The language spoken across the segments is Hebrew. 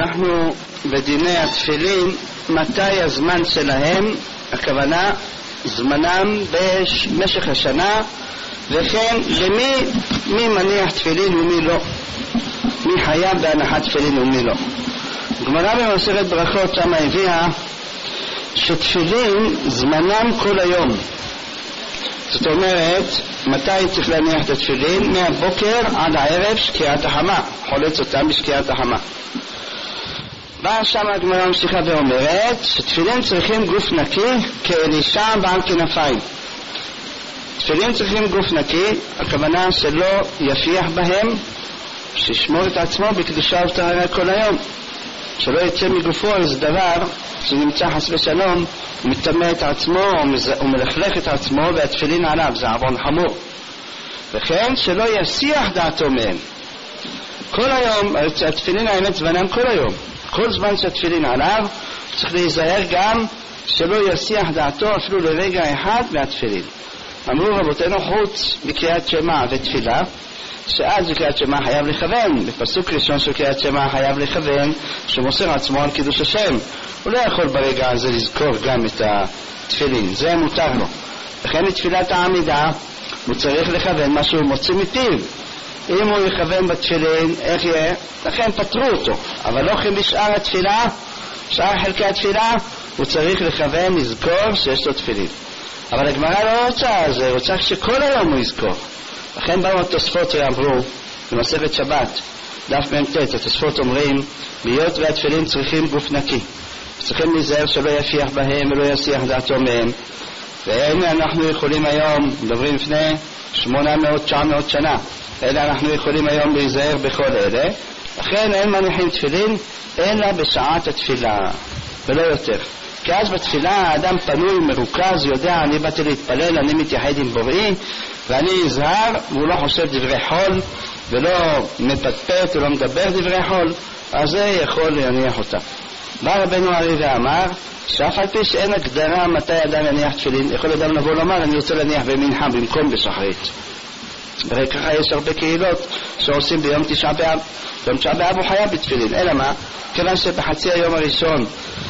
אנחנו בדיני התפילין, מתי הזמן שלהם, הכוונה זמנם במשך השנה, וכן מי מניח תפילין ומי לא, מי חייב בהנחת תפילין ומי לא. גמרא במסכת ברכות שמה הביאה שתפילין זמנם כל היום, זאת אומרת מתי צריך להניח את התפילין? מהבוקר עד הערב שקיעת החמה, חולץ אותם בשקיעת החמה. באה שם הגמרא ממשיכה ואומרת שתפילין צריכים גוף נקי כאלישע בעל כנפיים. תפילין צריכים גוף נקי, הכוונה שלא יפיח בהם, שישמור את עצמו בקדושה וטהרה כל היום, שלא יצא מגופו איזה דבר שנמצא חס ושלום מטמא את עצמו ומלכלך את עצמו והתפילין עליו, זה עוון חמור. וכן שלא יסיח דעתו מהם כל היום. התפילין האמת זמנם כל היום, כל זמן שהתפילין עליו צריך להיזהר גם שלא יסיח דעתו אפילו לרגע אחד מהתפילין. אמרו רבותינו חוץ בקריאת שמע ותפילה, שאז בקריאת שמע חייב לכוון, בפסוק ראשון של קריאת שמע חייב לכוון שמוסר עצמו על קידוש השם, הוא לא יכול ברגע הזה לזכור גם את התפילין, זה מותר לו. לכן בתפילת העמידה הוא צריך לכוון מה שהוא מוציא מפיו. אם הוא יכוון בתפילין, איך יהיה? לכן פטרו אותו, אבל לא כן בשאר התפילה, שאר חלקי התפילה הוא צריך לכוון, לזכור שיש לו תפילין. אבל הגמרא לא רוצה, זה רוצה שכל היום הוא יזכור. לכן באו התוספות ואמרו במסכת שבת דף מ"ט, התוספות אומרים בהיות והתפילין צריכים גוף נקי, צריכים להיזהר שלא יפיח בהם ולא יסיח דעתו מהם. והנה אנחנו יכולים היום, מדברים לפני 800-900 שנה, אלא אנחנו יכולים היום להיזהר בכל אלה. לכן אין מניחים תפילין אלא בשעת התפילה ולא יותר, כי אז בתפילה האדם פנוי, מרוכז, יודע אני באתי להתפלל, אני מתייחד עם בוראי ואני נזהר, והוא לא חושב דברי חול ולא מפטפט ולא מדבר דברי חול, אז זה יכול להניח אותה. בא רבנו ארי ואמר שאף על פי שאין הגדרה מתי אדם יניח תפילין, יכול אדם לבוא לומר אני רוצה להניח במנחה במקום בשחרית. הרי ככה יש הרבה קהילות שעושים ביום תשעה באב, ביום תשעה באב הוא חייב בתפילין, אלא מה? כיוון שבחצי היום הראשון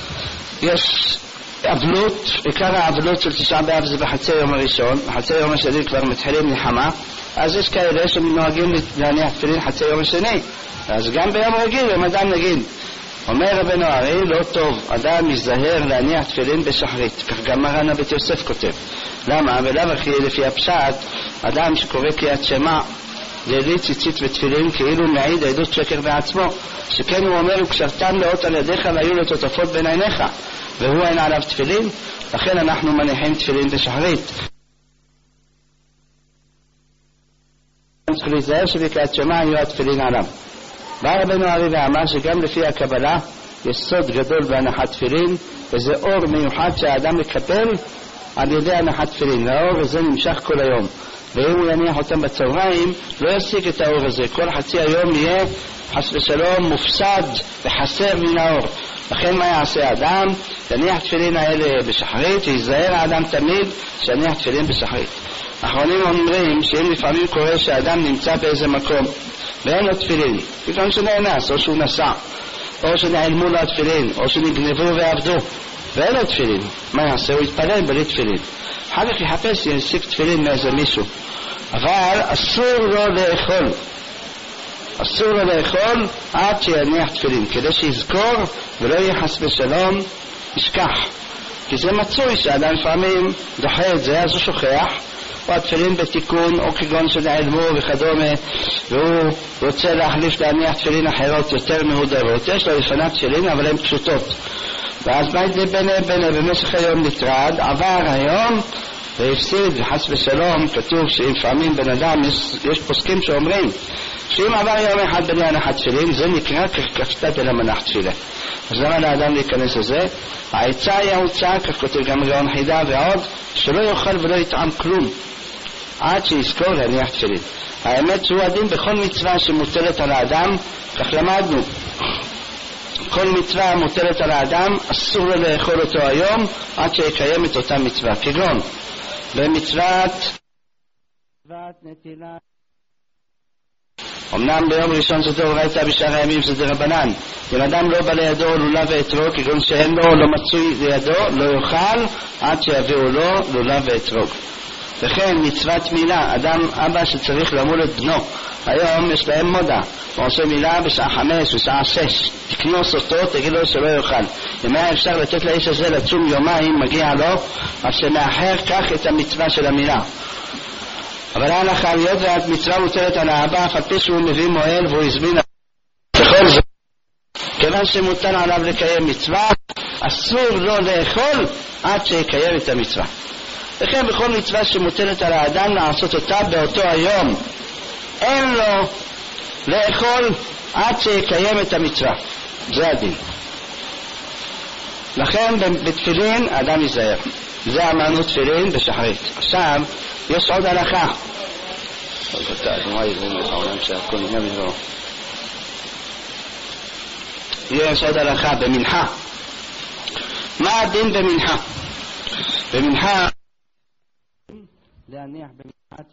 יש עבלות, עיקר העבלות של תשעה באב זה בחצי היום הראשון, בחצי היום השני כבר מתחילים נחמה, אז יש כאלה שנוהגים להניח תפילין חצי היום השני, אז גם ביום רגיל הם אדם נגיד. אומר רבנו ארי לא טוב, אדם יזהר להניח תפילין בשחרית, כך גם מרן הבית יוסף כותב. למה? ולאו הכי לפי הפשט, אדם שקורא קריאת שמע לילי ציצית ותפילין כאילו מעיד עדות שקר בעצמו, שכן הוא אומר וקשרתם לאות על ידיך והיו לטוטפות בין עיניך, והוא אין עליו תפילין, לכן אנחנו מניחים תפילין בשחרית. צריך להיזהר שבקריאת שמע יהיו התפילין עליו. בא רבנו ארי ואמר שגם לפי הקבלה יש סוד גדול בהנחת תפילין, וזה אור מיוחד שהאדם מקבל על ידי הנחת תפילין, והאור הזה נמשך כל היום, ואם הוא יניח אותם בצהריים לא ישיג את האור הזה, כל חצי היום יהיה חס ושלום מופסד וחסר מן האור. לכן מה יעשה האדם? יניח תפילין האלה בשחרית, ויזהר האדם תמיד שיניח תפילין בשחרית. האחרונים אומרים שאם לפעמים קורה שהאדם נמצא באיזה מקום ואין לו תפילין, פתאום שנאנס או שהוא נסע או שנעלמו לו התפילין או שנגנבו ועבדו ואין לו תפילין, מה יעשה? הוא יתפלל בלי תפילין, אחר כך יחפש ישיג תפילין מאיזה מישהו, אבל אסור לו לאכול, אסור לו לאכול עד שיניח תפילין, כדי שיזכור ולא יהיה חס ושלום ישכח, כי זה מצוי שאדם לפעמים דוחה את זה אז הוא שוכח, או התפילין בתיקון או כגון שנעלמו וכדומה, והוא רוצה להחליף להניח תפילין אחרות יותר מהודרות, יש לו לפניו תפילין אבל הן פשוטות, ואז מה ידי בנה במשך היום נטרד, עבר היום והפסיד וחס ושלום. כתוב שלפעמים בן אדם יש פוסקים שאומרים שאם עבר יום אחד בלי הנחת תפילין זה נקרא ככפתת אל המנח תפילה, אז למה לאדם להיכנס לזה? העצה היא ההוצאה, כך כותב גם גאון חידה ועוד, שלא יאכל ולא יטעם כלום עד שיזכור להניח תפילין. האמת שהוא הדין בכל מצווה שמוטלת על האדם, כך למדנו, כל מצווה מוטלת על האדם אסור לו לאכול אותו היום עד שיקיים את אותה מצווה, כגון במצוות נטילה אמנם ביום ראשון זה דאורייתא, בשאר הימים זה דרבנן. אם אדם לא בא לידו לולב ואתרוג, כגון שאין לו או לא מצוי לידו, לא יאכל עד שיביאו לו לולב ואתרוג. וכן מצוות מילה, אבא שצריך למול את בנו, היום יש להם מודה, הוא עושה מילה בשעה 5, בשעה 6, תקנוס אותו, תגיד לו שלא יאכל. אם היה אפשר לתת לאיש הזה לצום יומיים, מגיע לו, אז שמאחר כך את המצווה של המילה. אבל ההלכה, היות ואת מצווה מוטלת על האבא, אף על פי שהוא מביא מועל והוא הזמין בכל זאת, כיוון שמוטל עליו לקיים מצווה, אסור לו לאכול עד שיקיים את המצווה. וכן בכל מצווה שמוטלת על האדם לעשות אותה באותו היום, אין לו לאכול עד שיקיים את המצווה. זה הדין. לכן בתפילין האדם ייזהר. זה אמרנו תפילין בשחרית. עכשיו יש עוד הלכה. יש עוד הלכה במנחה. מה הדין במנחה? במנחה להניח במנחה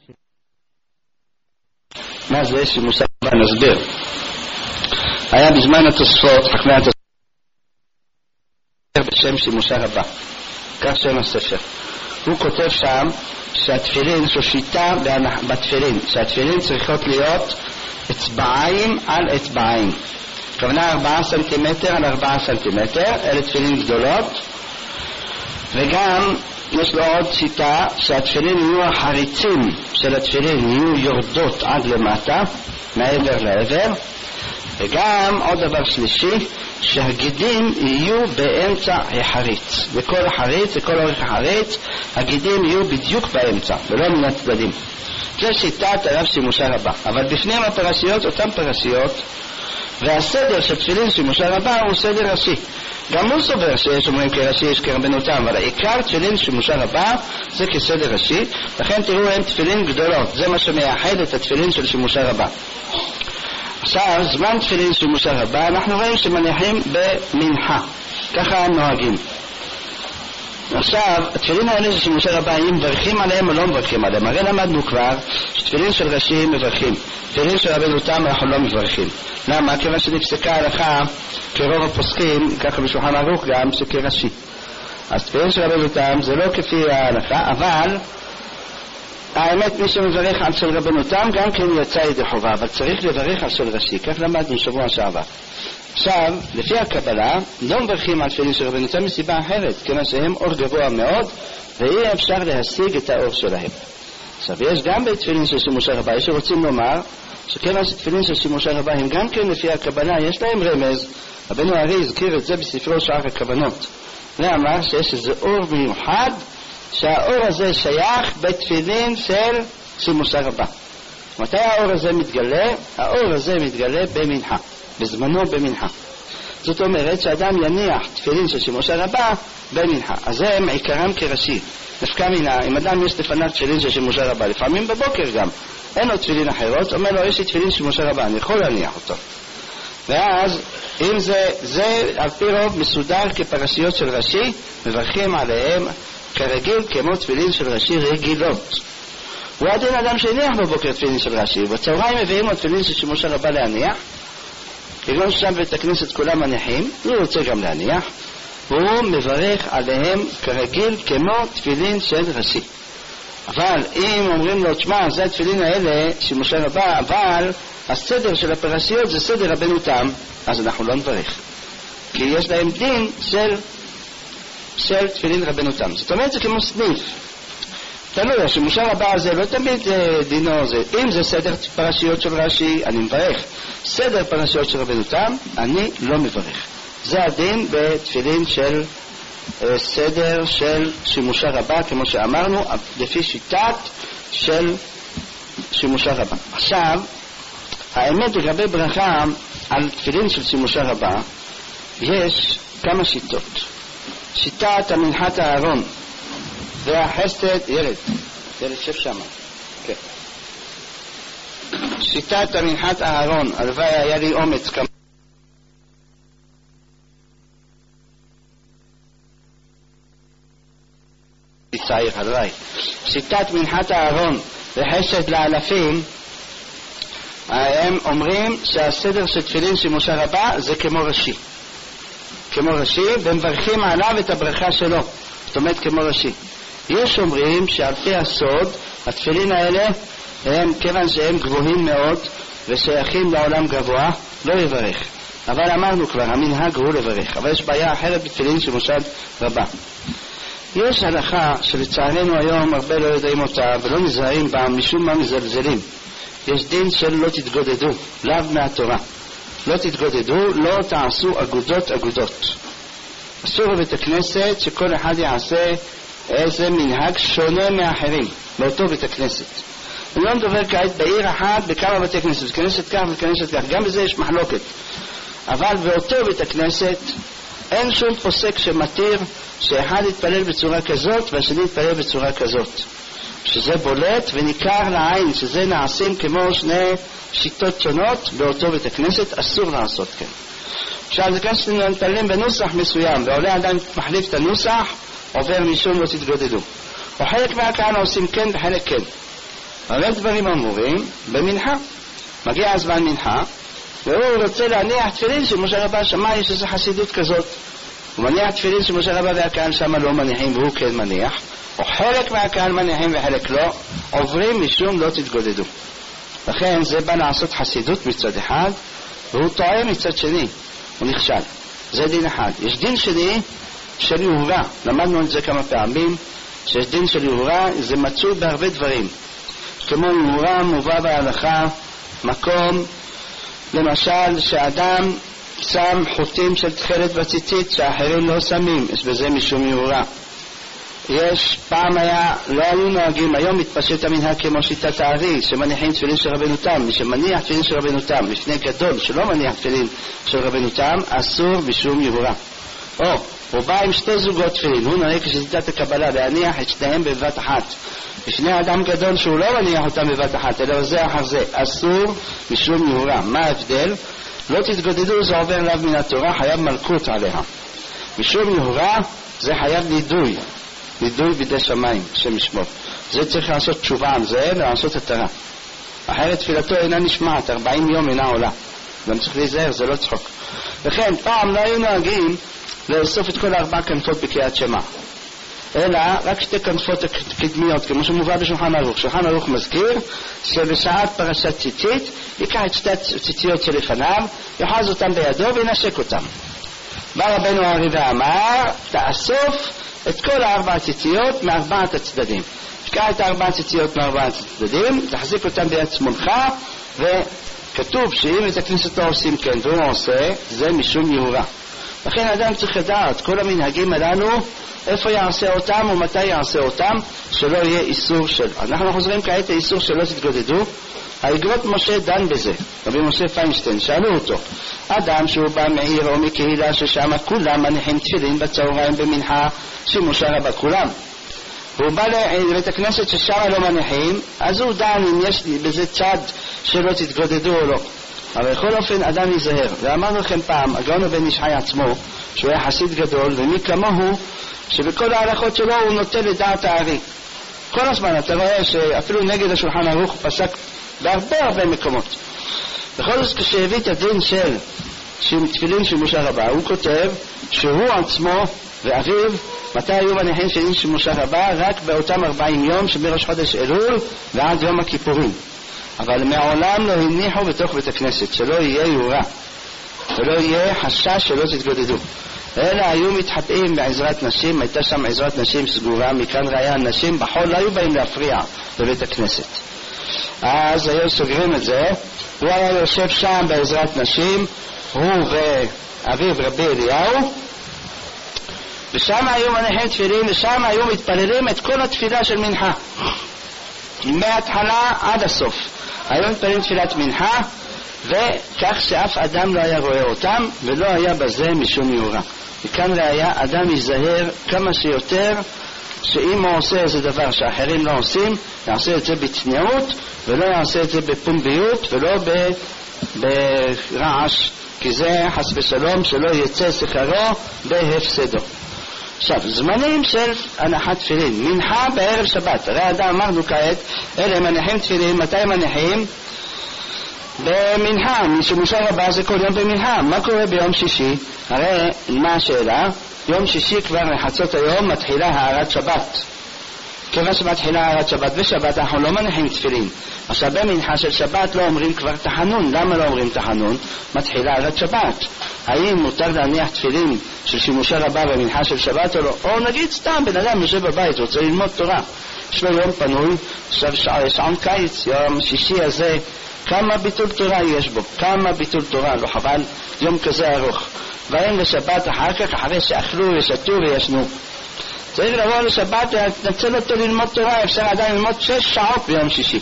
מה זה שימוש הבא? נסביר. היה בזמן התוספות, חכמי התוספות בשם שימוש הבא, כך שם הספר. הוא כותב שם שהתפילין, זו שיטה בתפילין, שהתפילין צריכות להיות אצבעיים על אצבעיים. כוונה 4 סנטימטר על 4 סנטימטר, אלה תפילין גדולות. וגם יש לו עוד שיטה שהתפילין יהיו החריצים של התפילין יהיו יורדות עד למטה, מעבר לעבר. וגם עוד דבר שלישי, שהגידים יהיו באמצע החריץ. בכל החריץ, בכל אורך החריץ, הגידים יהיו בדיוק באמצע, ולא מן הצדדים. זה שיטת הרב שימושה רבה. אבל בפנים הפרשיות, אותן פרשיות, והסדר של תפילין שימושה רבה הוא סדר ראשי. גם הוא סובר שיש אומרים כראשי יש כרבנותם, אבל העיקר תפילין שימושה רבה זה כסדר ראשי. לכן תראו הם תפילין גדולות, זה מה שמייחד את התפילין של שימושה רבה. עכשיו זמן תפילין שימושה רבה אנחנו רואים שמניחים במנחה, ככה נוהגים. עכשיו התפילין האלה של שימושה רבה אם מברכים עליהם או לא מברכים עליהם, הרי למדנו כבר שתפילין של ראשי מברכים, תפילין של רבנותם אנחנו לא מברכים. למה? כיוון שנפסקה ההלכה כרוב הפוסקים, ככה בשולחן ערוך גם שכראשי. אז תפילין של רבנותם זה לא כפי ההלכה, אבל האמת מי שמברך על של רבנותם גם כן יצא ידי חובה, אבל צריך לברך על של ראשי, כך למדנו שבוע שעבר. עכשיו, לפי הקבלה, לא מברכים על תפילין של רבנותם מסיבה אחרת, כיוון שהם אור גבוה מאוד, ואי אפשר להשיג את האור שלהם. עכשיו, יש גם בתפילין של שימושה רבה, יש שרוצים לומר, שכיוון שתפילין של שימושה רבה הם גם כן לפי הקבלה, יש להם רמז, רבנו הרי הזכיר את זה בספרו שאר הכוונות. ואמר שיש איזה אור מיוחד, שהאור הזה שייך בתפילין של שימושה רבה. מתי האור הזה מתגלה? האור הזה מתגלה במנחה, בזמנו במנחה. זאת אומרת שאדם יניח תפילין של שימושה רבה במנחה. אז זה עיקרם כראשי. נפקא מינה, אם אדם יש לפניו תפילין של שימושה רבה, לפעמים בבוקר גם, אין לו תפילין אחרות, אומר לו יש לי תפילין של שימושה רבה, אני יכול להניח אותו. ואז אם זה על פי רוב מסודר כפרשיות של ראשי, מברכים עליהם כרגיל כמו תפילין של ראשי רגילות. הוא עדין אדם שהניח בבוקר תפילין של ראשי, בצהריים מביאים לו תפילין של שימושה רבה להניח, כגון שם בית הכנסת כולם מניחים, הוא רוצה גם להניח, והוא מברך עליהם כרגיל כמו תפילין של ראשי. אבל אם אומרים לו, תשמע, זה התפילין האלה שימושה רבה, אבל הסדר של הפרשיות זה סדר רבנותם, אז אנחנו לא נברך. כי יש להם דין של תפילין רבנותם. זאת אומרת, זה כמו סניף. תלוי, השימושה רבה הזה לא תמיד דינו זה. אם זה סדר פרשיות של רש"י, אני מברך. סדר פרשיות של רבנותם, אני לא מברך. זה הדין בתפילין של סדר של שימושה רבה, כמו שאמרנו, לפי שיטת של שימושה רבה. עכשיו, האמת לגבי ברכה על תפילין של שימושה רבה, יש כמה שיטות. שיטת המנחת הארון והחסד, ילד שב שמה. כן. שיטת המנחת הארון, הלוואי היה לי אומץ כמה צעיר, הלוואי. שיטת מנחת הארון וחסד לאלפים הם אומרים שהסדר של תפילין של משה רבה זה כמו ראשי. כמו ראשי, ומברכים עליו את הברכה שלו. זאת אומרת כמו ראשי. יש אומרים שעל פי הסוד, התפילין האלה, הם, כיוון שהם גבוהים מאוד ושייכים לעולם גבוה, לא יברך. אבל אמרנו כבר, המנהג הוא לברך. אבל יש בעיה אחרת בתפילין של משה רבה. יש הלכה שלצערנו היום הרבה לא יודעים אותה ולא נזהרים בה, משום מה מזלזלים. יש דין של לא תתגודדו, לאו מהתורה. לא תתגודדו, לא תעשו אגודות. אסור בבית הכנסת שכל אחד יעשה איזה מנהג שונה מאחרים באותו בית הכנסת. אני לא מדבר כעת בעיר אחת בכמה בתי כנסת, בכנסת כך וכנסת כך, גם בזה יש מחלוקת. אבל באותו בית הכנסת אין שום פוסק שמתיר שאחד יתפלל בצורה כזאת והשני יתפלל בצורה כזאת. שזה בולט וניכר לעין שזה נעשים כמו שני שיטות שונות באותו בית הכנסת, אסור לעשות כן. עכשיו זה כאן שנתפללים בנוסח מסוים ועולה עדיין מחליף את הנוסח, עובר משום לא תתגודדו. או חלק מהקהל עושים כן וחלק כן. הרבה דברים אמורים במנחה. מגיע הזמן מנחה והוא רוצה להניח תפילין שמשה רבה שמע, יש איזו חסידות כזאת. הוא מניח תפילין שמשה רבה והקהל שם לא מניחים והוא כן מניח, או חלק מהקהל מניחים וחלק לא, עוברים משום לא תתגודדו. לכן זה בא לעשות חסידות מצד אחד והוא טועה מצד שני, הוא נכשל. זה דין אחד. יש דין שני של יהורה, למדנו את זה כמה פעמים, שיש דין של יהורה, זה מצוי בהרבה דברים. כמו יהורה מובא בהלכה מקום, למשל שאדם שם חוטים של תכלת וציצית שאחרים לא שמים, יש בזה משום יהורה. יש פעם לא היו נוהגים, היום מתפשט המנהג כמו שיטת הארי שמניחים תפילין של רבנו תם. מי שמניח תפילין של רבנו תם לפני גדול שלא מניח תפילין של רבנו תם, אסור משום יהורה. או הוא בא עם שתי זוגות תפילין, הוא נוהג כשיטת הקבלה להניח את שניהם בבת אחת לפני אדם גדול שהוא לא מניח אותם בבת אחת אלא זה אחר זה, אסור משום יהורה. מה ההבדל? לא תתגודדו, זה עובר עליו מן התורה, חייב מלכות עליה. משום יהורה זה חייב נידוי בידי שמיים, השם ישמור. זה צריך לעשות תשובה על זה ולעשות התרה, אחרת תפילתו אינה נשמעת, 40 יום אינה עולה. גם צריך להיזהר, זה לא צחוק. וכן פעם לא היו נוהגים לאסוף את כל 4 כנפות בקריאת שמע, אלא רק 2 כנפות קדמיות, כמו שמובא בשולחן ערוך. שולחן ערוך מזכיר שבשעת פרשת ציצית ייקח את 2 ציציות שלפניו, יחז אותם בידו וינשק אותם. בא רבנו הארי ואמר, תאסוף את כל 4 ציציות מ4 הצדדים. תקע את 4 ציציות מ4 הצדדים, תחזיק אותם ביד שמאלך, וכתוב שאם את הכנסת לא עושים כן והוא עושה, זה משום יהורה. לכן אדם צריך לדעת כל המנהגים הללו, איפה יעשה אותם ומתי יעשה אותם, שלא יהיה איסור של. אנחנו חוזרים כעת לאיסור שלא תתגודדו. האגרות משה דן בזה, רבי משה פיינשטיין, שאלו אותו, אדם שהוא בא מעיר או מקהילה ששם כולם מניחים תפילין בצהריים במנחה שמשה רבה כולם, והוא בא לבית הכנסת ששם לא מניחים, אז הוא דן אם יש בזה צד שלא תתגודדו או לא. אבל בכל אופן אדם ייזהר. ואמרנו לכם פעם, הגאון בן איש חי עצמו שהוא היה חסיד גדול, ומי כמוהו שבכל ההלכות שלו הוא נוטה לדעת הארי. כל הזמן אתה רואה שאפילו נגד השולחן ערוך הוא פסק בהרבה מקומות. בכל זאת כשהביא את הדין של תפילין של משה רבה, הוא כותב שהוא עצמו ואביו מתי היו מניחים תפילין של משה רבה? רק באותם 40 יום שמראש חודש אלול ועד יום הכיפורים. אבל מעולם לא הניחו בתוך בית הכנסת, שלא יהיה יהורה ולא יהיה חשש שלא תתגודדו, אלא היו מתחבאים בעזרת נשים. הייתה שם עזרת נשים סגורה, מכאן ראיה נשים בחול לא היו באים להפריע בבית הכנסת, אז היו סוגרים את זה. הוא היה יושב שם בעזרת נשים, הוא ואביו רבי אליהו, ושם היו מניחים תפילין, ושם היו מתפללים את כל התפילה של מנחה מההתחלה עד הסוף. היו מתפללים תפילת מנחה, וכך שאף אדם לא היה רואה אותם, ולא היה בזה משום יהורה. וכאן ראיה, אדם ייזהר כמה שיותר שאם הוא עושה איזה דבר שאחרים לא עושים, יעשה את זה בצניעות ולא יעשה את זה בפומביות ולא ברעש, כי זה חס ושלום שלא יצא שכרו בהפסדו. עכשיו, זמנים של הנחת תפילין, מנחה בערב שבת. הרי אדם אמרנו כעת, אלה מניחים תפילין, מתי מניחים? במנחה, משמשה רבה זה כל יום במנחה. מה קורה ביום שישי? הרי מה השאלה? יום שישי כבר לחצות היום מתחילה הערת שבת. כיוון שמתחילה הערת שבת בשבת אנחנו לא מניחים תפילין. עכשיו במנחה של שבת לא אומרים כבר תחנון. למה לא אומרים תחנון? מתחילה הערת שבת. האם מותר להניח תפילין של שימושה רבה במנחה של שבת או לא? או נגיד סתם בן אדם יושב בבית רוצה ללמוד תורה, יש לו יום פנוי, עכשיו שעון קיץ, יום שישי הזה, כמה ביטול תורה יש בו, כמה ביטול תורה, לא חבל יום כזה ארוך. והאם לשבת אחר כך, אחרי שאכלו ושתו וישנו, צריך לבוא לשבת ולנצל אותו ללמוד תורה. אפשר עדיין ללמוד 6 שעות ביום שישי.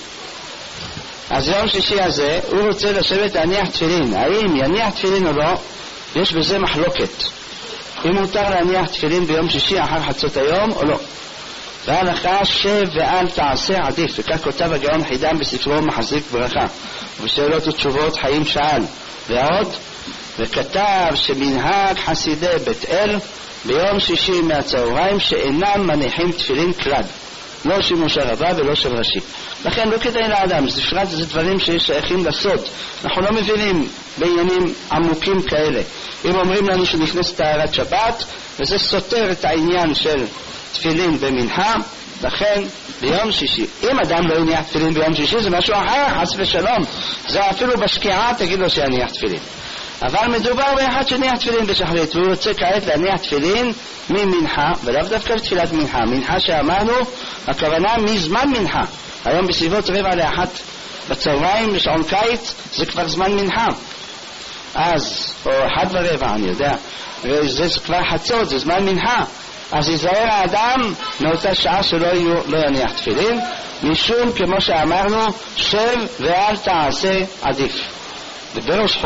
אז יום שישי הזה הוא רוצה לשבת להניח תפילין. האם יניח תפילין או לא? יש בזה מחלוקת. אם מותר להניח תפילין ביום שישי אחר חצות היום או לא. וההלכה שב ואל תעשה עדיף, וכך כותב הגאון חידן בספרו מחזיק ברכה ובשאלות ותשובות חיים שאל ועוד, וכתב שמנהג חסידי בית אל ביום שישי מהצהריים שאינם מניחים תפילין כלל, לא שימוש הרבה ולא של ראשי. לכן לא כדאי לאדם, בפרט זה דברים ששייכים לסוד, אנחנו לא מבינים בעניינים עמוקים כאלה. אם אומרים לנו שנכנסת הערת שבת וזה סותר את העניין של תפילין במנחה, לכן ביום שישי, אם אדם לא יניח תפילין ביום שישי זה משהו אחר, חס ושלום, זה אפילו בשקיעה תגיד לו שיניח תפילין. אבל מדובר באחד שניח תפילין בשחרית והוא רוצה כעת להניח תפילין ממנחה, ולאו דווקא בתפילת מנחה. מנחה שאמרנו, הכוונה מזמן מנחה. היום בסביבות 12:45 בצהריים בשעון קיץ זה כבר זמן מנחה, אז או 1:15 אני יודע, וזה כבר חצות, זה זמן מנחה. אז יזהר האדם מאותה שעה שלא יניח תפילין, משום כמו שאמרנו שב ואל תעשה עדיף. ובראש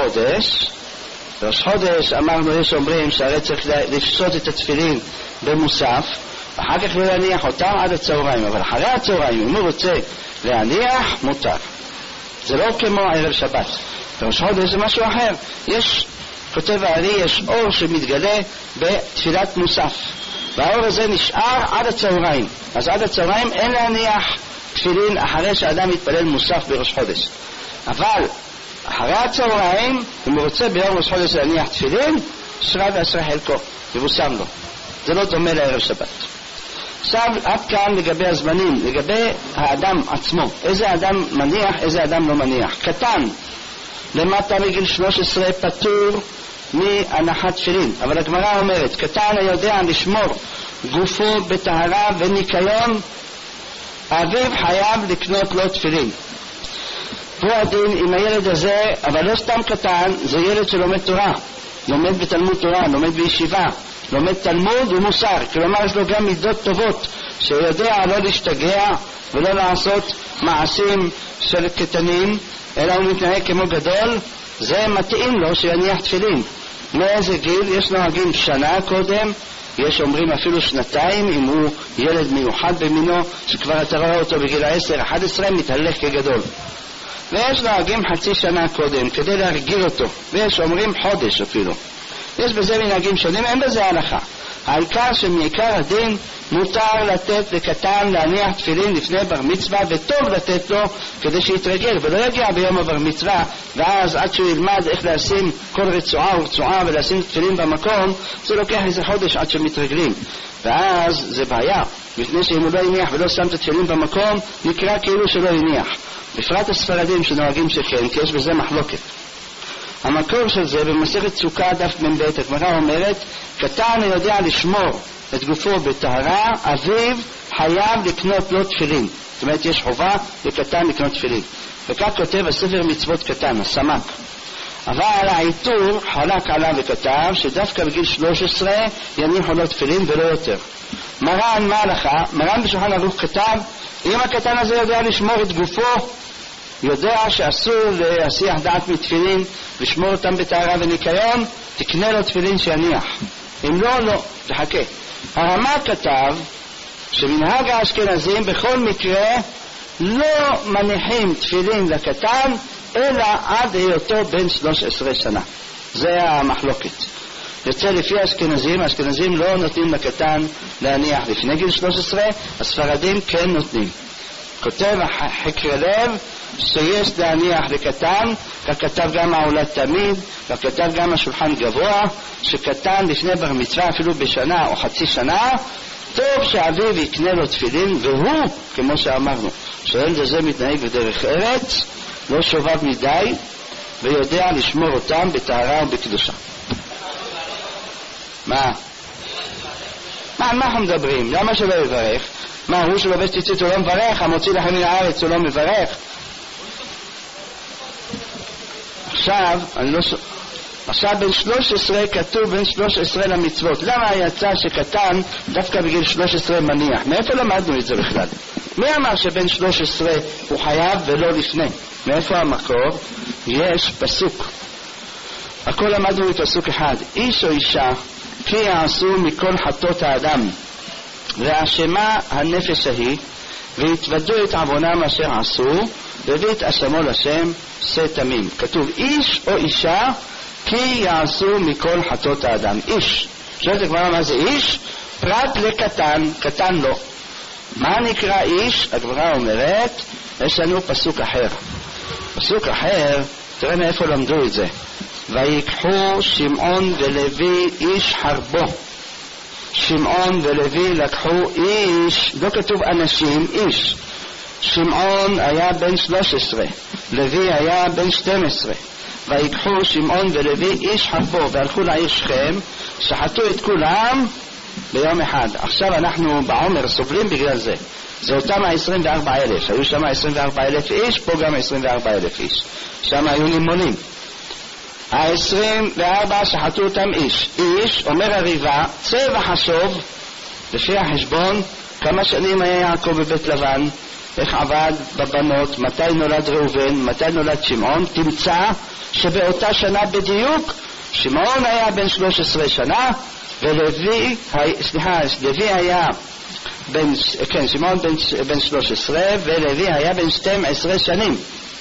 חודש אמרנו, יש אומרים שהרי צריך לפשוט את התפילין במוסף, אחר כך לא להניח אותם עד הצהריים, אבל אחרי הצהריים אם הוא רוצה להניח מותר. זה לא כמו ערב שבת. בראש חודש זה משהו אחר. יש, כותב הארי, יש אור שמתגלה בתפילת מוסף, והאור הזה נשאר עד הצהריים. אז עד הצהריים אין להניח תפילין אחרי שאדם מתפלל מוסף בראש חודש. אבל אחרי הצהריים, אם הוא רוצה ביום ראש חודש להניח תפילין, 17 חלקו, יבושם לו. זה לא דומה לערב שבת. עכשיו עד כאן לגבי הזמנים, לגבי האדם עצמו, איזה אדם מניח, איזה אדם לא מניח. קטן למטה מגיל 13 פטור מהנחת תפילין, אבל הגמרא אומרת קטן היודע לשמור גופו בטהרה וניקיון, אביו חייב לקנות לו תפילין. פה הדין עם הילד הזה, אבל לא סתם קטן, זה ילד שלומד תורה, לומד בתלמוד תורה, לומד בישיבה, לומד תלמוד ומוסר, כלומר יש לו גם מידות טובות, שיודע לא להשתגע ולא לעשות מעשים של קטנים, אלא הוא מתנהג כמו גדול. זה מתאים לו שיניח תפילין. מאיזה גיל? יש נוהגים שנה קודם, יש אומרים אפילו שנתיים, אם הוא ילד מיוחד במינו שכבר אתה רואה אותו בגיל 10-11 מתהלך כגדול, ויש נוהגים חצי שנה קודם כדי להרגיל אותו, ויש אומרים חודש אפילו. יש בזה מנהגים שונים, אין בזה הלכה. העיקר שמעיקר הדין מותר לתת לקטן להניח תפילין לפני בר מצווה, וטוב לתת לו כדי שיתרגל ולא יגיע ביום הבר מצווה ואז עד שהוא ילמד איך לשים כל רצועה ורצועה ולשים תפילין במקום, זה לוקח איזה חודש עד שמתרגלים, ואז זה בעיה, מפני שאם הוא לא יניח ולא שם את התפילין במקום נקרא כאילו שלא יניח, בפרט הספרדים שנוהגים שכן, כי יש בזה מחלוקת. המקור של זה במסכת סוכה דף מ"ב, הגמרא אומרת קטן יודע לשמור את גופו בטהרה, אביו חייב לקנות לו תפילין. זאת אומרת יש חובה לקטן לקנות תפילין, וכך כותב הספר מצוות קטן, הסמ"ק. אבל העיטור חלק עליו וכתב שדווקא בגיל 13 יניחו לו תפילין ולא יותר. מרן מה הלכה? מרן בשולחן ערוך כתב אם הקטן הזה יודע לשמור את גופו, יודע שאסור להסיח דעת מתפילין, לשמור אותם בטהרה וניקיון, תקנה לו תפילין שיניח. אם לא, לא, תחכה. הרמ"א כתב שמנהג האשכנזים בכל מקרה לא מניחים תפילין לקטן אלא עד היותו בן 13 שנה. זה המחלוקת. יוצא לפי האשכנזים לא נותנים לקטן להניח לפני גיל 13, הספרדים כן נותנים. כותב חקר לב שיש להניח לקטן, ככתב גם העולת תמיד, וכתב גם השולחן גבוה, שקטן לפני בר מצווה אפילו בשנה או חצי שנה, טוב שאביו יקנה לו תפילין, והוא, כמו שאמרנו, שהילד הזה מתנהג בדרך ארץ, לא שובב מדי, ויודע לשמור אותם בטהרה ובקדושה. מה? על מה אנחנו מדברים? למה שלא יברך? מה, הוא שלובש ציצית הוא לא מברך? המוציא לכם מן הארץ הוא לא מברך? עכשיו בין 13 כתוב בין 13 למצוות. למה יצא שקטן דווקא בגיל 13 מניח? מאיפה למדנו את זה בכלל? מי אמר שבין 13 הוא חייב ולא לפני? מאיפה המקור? יש פסוק. הכל למדנו מפסוק אחד. איש או אישה כי יעשו מכל חטאות האדם ואשמה הנפש ההיא והתוודו את עוונם אשר עשו והתאשמו לשם שא תמים. כתוב איש או אישה כי יעשו מכל חטאות האדם. איש. שואלת הגמרא מה זה איש? פרט לקטן, קטן לא. מה נקרא איש? הגמרא אומרת, יש לנו פסוק אחר. פסוק אחר, תראה מאיפה למדו את זה. ויקחו שמעון ולוי איש חרבו. שמעון ולוי לקחו איש, לא כתוב אנשים, איש. שמעון היה בן 13, לוי היה בן 12. ויקחו שמעון ולוי איש חרבו, והלכו לעיר שכם, שחטו את כולם ביום אחד. עכשיו אנחנו בעומר סובלים בגלל זה. זה אותם 24,000, היו שם 24,000 איש, פה גם 24,000 איש. שם היו לימונים. 24 שחטו אותם איש. איש, אומר הריבה, צא וחשוב, לפי החשבון, כמה שנים היה יעקב בבית לבן, איך עבד בבנות, מתי נולד ראובן, מתי נולד שמעון, תמצא שבאותה שנה בדיוק, שמעון היה בן 13 שנה, ולוי היה שמעון בן 13, ולוי היה בן 12 שנים.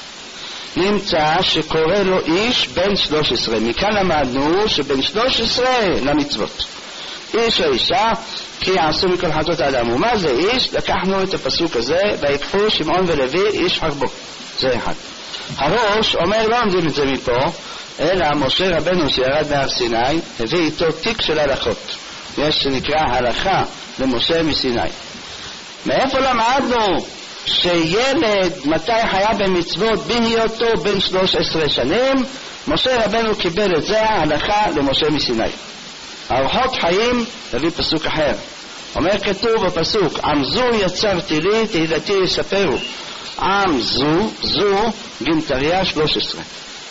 נמצא שקורא לו איש בן 13. מכאן למדנו שבין 13 למצוות. איש או אישה כי יעשו מכל חטאות האדם. ומה זה איש? לקחנו את הפסוק הזה, ויקחו שמעון ולוי איש חרבו. זה אחד. הראש אומר לא עומדים את זה מפה, אלא משה רבנו שירד מהר סיני הביא איתו תיק של הלכות. יש שנקרא הלכה למשה מסיני. מאיפה למדנו שילד מתי חיה במצוות בהיותו בן 13 שנים? משה רבנו קיבל את זה ההלכה למשה מסיני. אורחות חיים הביא פסוק אחר. אומר כתוב בפסוק, עם זו יצרתי לי תהילתי יספרו. עם זו גמטריה 13.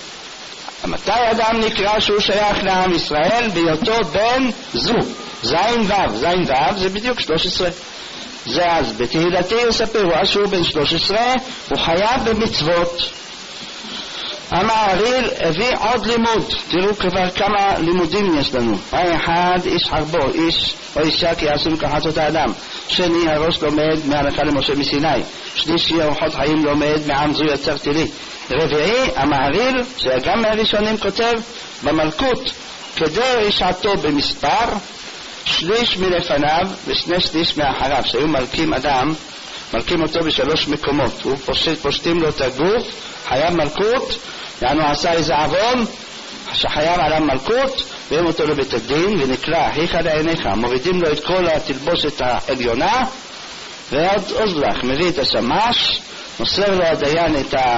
מתי אדם נקרא שהוא שייך לעם ישראל? בהיותו בן זו. זין וו זה בדיוק 13. זה אז בתהילתי יספרו, אז שהוא בן 13 הוא חייב במצוות. המעריל הביא עוד לימוד. תראו כבר כמה לימודים יש לנו. אחד, איש חרבו, איש או אישה כי יעשו מכל חטאות האדם. שני, הראש לומד מהלכה למשה מסיני. שלישי, אורחות חיים לומד מעם זו יצרתי לי. רביעי, המעריל שגם מהראשונים כותב במלכות כדי רשעתו במספר, שליש מלפניו ושני שליש מאחריו. שהיו מלכים אדם, מלכים אותו בשלוש מקומות, הוא פושטים לו את הגוף, חייב מלכות, יענו עשה איזה עוון שחייב עליו מלכות, והם אותו לבית הדין ונקרא היכא לעיניך, מורידים לו את כל התלבושת העליונה, ועוד עוזלך מביא את השמש, מוסר לו הדיין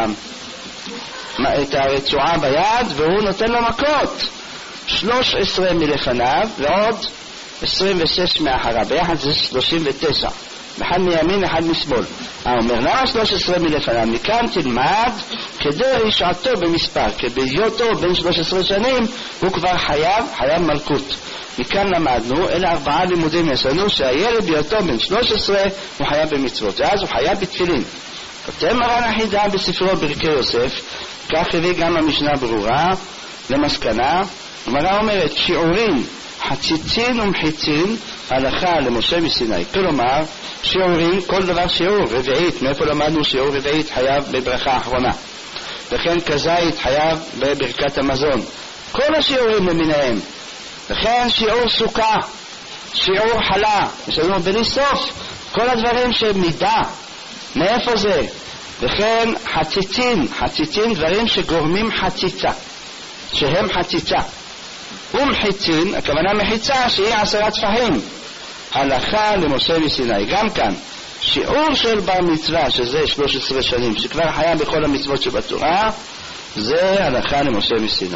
את הרצועה ביד, והוא נותן לו מכות. 13 מלפניו ועוד 26 מאחריו, ביחד זה 39, אחד מימין אחד משמאל. אומר למה 13 מלפניו? מכאן תלמד כדי רשעתו במספר, כי בהיותו בן 13 שנים הוא כבר חייב מלכות. מכאן למדנו, אלה 4 לימודים יש לנו, שהילד בהיותו בן 13 הוא חייב במצוות, ואז הוא חייב בתפילין. כותב מרן החידה בספרו ברכי יוסף, כך הביא גם המשנה ברורה למסקנה. הגמרא אומרת שיעורים חציצין ומחיצין הלכה למשה מסיני. כלומר שיעורים, כל דבר שיעור רביעית. מאיפה למדנו שיעור רביעית חייב בברכה האחרונה, וכן כזית חייב בברכת המזון, כל השיעורים למיניהם. וכן שיעור סוכה, שיעור חלה, יש לנו בלי סוף כל הדברים שמידה. מאיפה זה? וכן חציצין דברים שגורמים חציצה, שהם חציצה. ומחיצין, הכוונה מחיצה שהיא 10 טפחים. הלכה למשה מסיני. גם כאן שיעור של בר מצווה, שזה 13 שנים, שכבר חייב בכל המצוות שבתורה, זה הלכה למשה מסיני.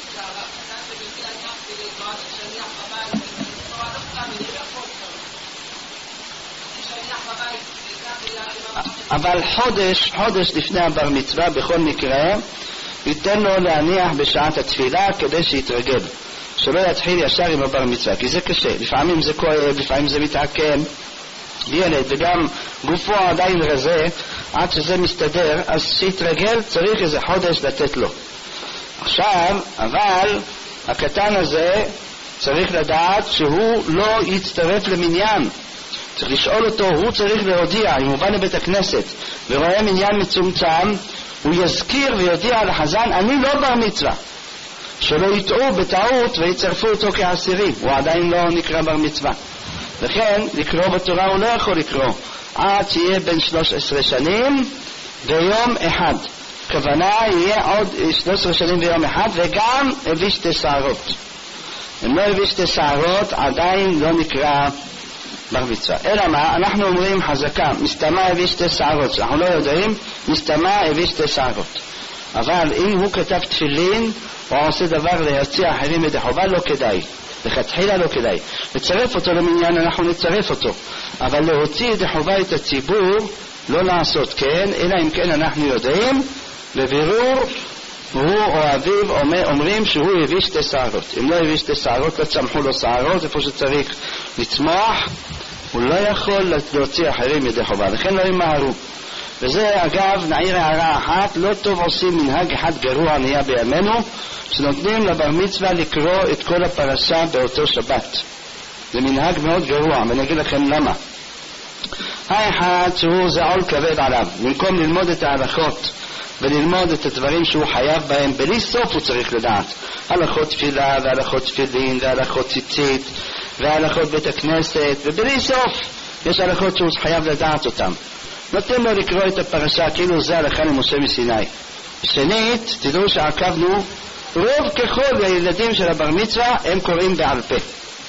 אבל חודש לפני הבר מצווה בכל מקרה ייתן לו להניח בשעת התפילה כדי שיתרגל, שלא יתחיל ישר עם הבר מצווה, כי זה קשה, לפעמים זה כואב, לפעמים זה מתעכב, ילד וגם גופו עדיין רזה, עד שזה מסתדר, אז שיתרגל, צריך איזה חודש לתת לו. עכשיו, אבל הקטן הזה צריך לדעת שהוא לא יצטרף למניין, צריך לשאול אותו, הוא צריך להודיע, אם הוא בא לבית הכנסת ורואה מניין מצומצם, הוא יזכיר ויודיע לחזן, אני לא בר מצווה, שלא יטעו בטעות ויצרפו אותו כעשירי, הוא עדיין לא נקרא בר מצווה. וכן לקרוא בתורה הוא לא יכול לקרוא עד שיהיה בין 13 שנים ויום אחד, כוונה יהיה עוד 13 שנים ויום אחד, וגם הביא 2 שערות. אם לא הביא 2 שערות עדיין לא נקרא בר מצווה. אלא מה? אנחנו אומרים חזקה, מסתמה הביא 2 שערות, אנחנו לא יודעים, מסתמה הביא 2 שערות. אבל אם הוא כתב תפילין או עושה דבר להציע אחרים ידי חובה, לא כדאי, לכתחילה לא כדאי. לצרף אותו למניין אנחנו נצרף אותו, אבל להוציא ידי חובה את הציבור לא לעשות כן, אלא אם כן אנחנו יודעים בבירור הוא או אביו אומרים שהוא הביא 2 שערות. אם לא הביא 2 שערות, לא צמחו לו שערות איפה שצריך לצמוח, הוא לא יכול להוציא אחרים ידי חובה, לכן לא ימהרו. וזה אגב, נעיר הערה אחת, לא טוב עושים מנהג אחד גרוע נהיה בימינו, שנותנים לבר מצווה לקרוא את כל הפרשה באותו שבת. זה מנהג מאוד גרוע, ואני אגיד לכם למה. האחד שהוא זה עול כבד עליו, במקום ללמוד את ההלכות וללמוד את הדברים שהוא חייב בהם, בלי סוף הוא צריך לדעת הלכות תפילה והלכות תפילין והלכות ציצית והלכות בית הכנסת, ובלי סוף יש הלכות שהוא חייב לדעת אותם. נותנים לו לקרוא את הפרשה כאילו זה הלכה למשה מסיני. שנית, תדעו שעקבנו, רוב ככל הילדים של הבר מצווה הם קוראים בעל פה.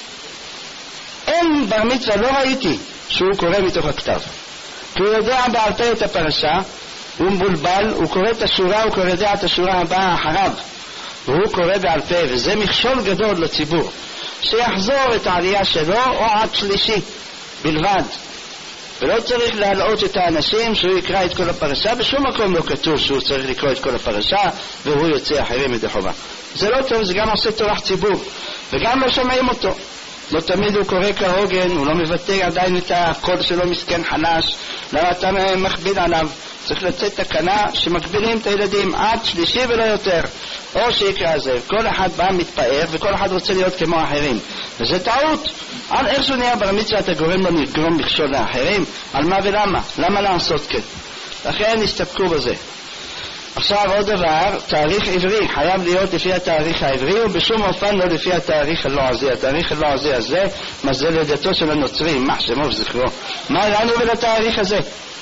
אין בר מצווה, לא ראיתי שהוא קורא מתוך הכתב, כי הוא יודע בעל פה את הפרשה, הוא מבולבל, הוא קורא את השורה, הוא יודע את השורה הבאה אחריו, והוא קורא בעל פה, וזה מכשול גדול לציבור, שיחזור את העלייה שלו או עד שלישי בלבד, ולא צריך להלאות את האנשים שהוא יקרא את כל הפרשה. בשום מקום לא כתוב שהוא צריך לקרוא את כל הפרשה והוא יוצא אחרים ידי חובה. זה לא טוב, זה גם עושה טורח ציבור, וגם לא שומעים אותו. לא תמיד הוא קורא כהוגן, הוא לא מבטא עדיין את הקול שלו, מסכן חלש, למה אתה מכביד עליו? צריך לצאת תקנה שמקבילים את הילדים עד שלישי ולא יותר, או שיקרא זה. כל אחד בא מתפאר וכל אחד רוצה להיות כמו אחרים, וזה טעות. על איך שהוא נהיה בר מצווה אתה גורם לו לגרום מכשול לאחרים? על מה ולמה? למה לעשות כן? לכן נסתפקו בזה. עכשיו עוד דבר, תאריך עברי חייב להיות לפי התאריך העברי, ובשום אופן לא לפי התאריך הלועזי. התאריך הלועזי הזה מזה לידתו של הנוצרים, מה שמו וזכרו, מה לנו ולתאריך הזה?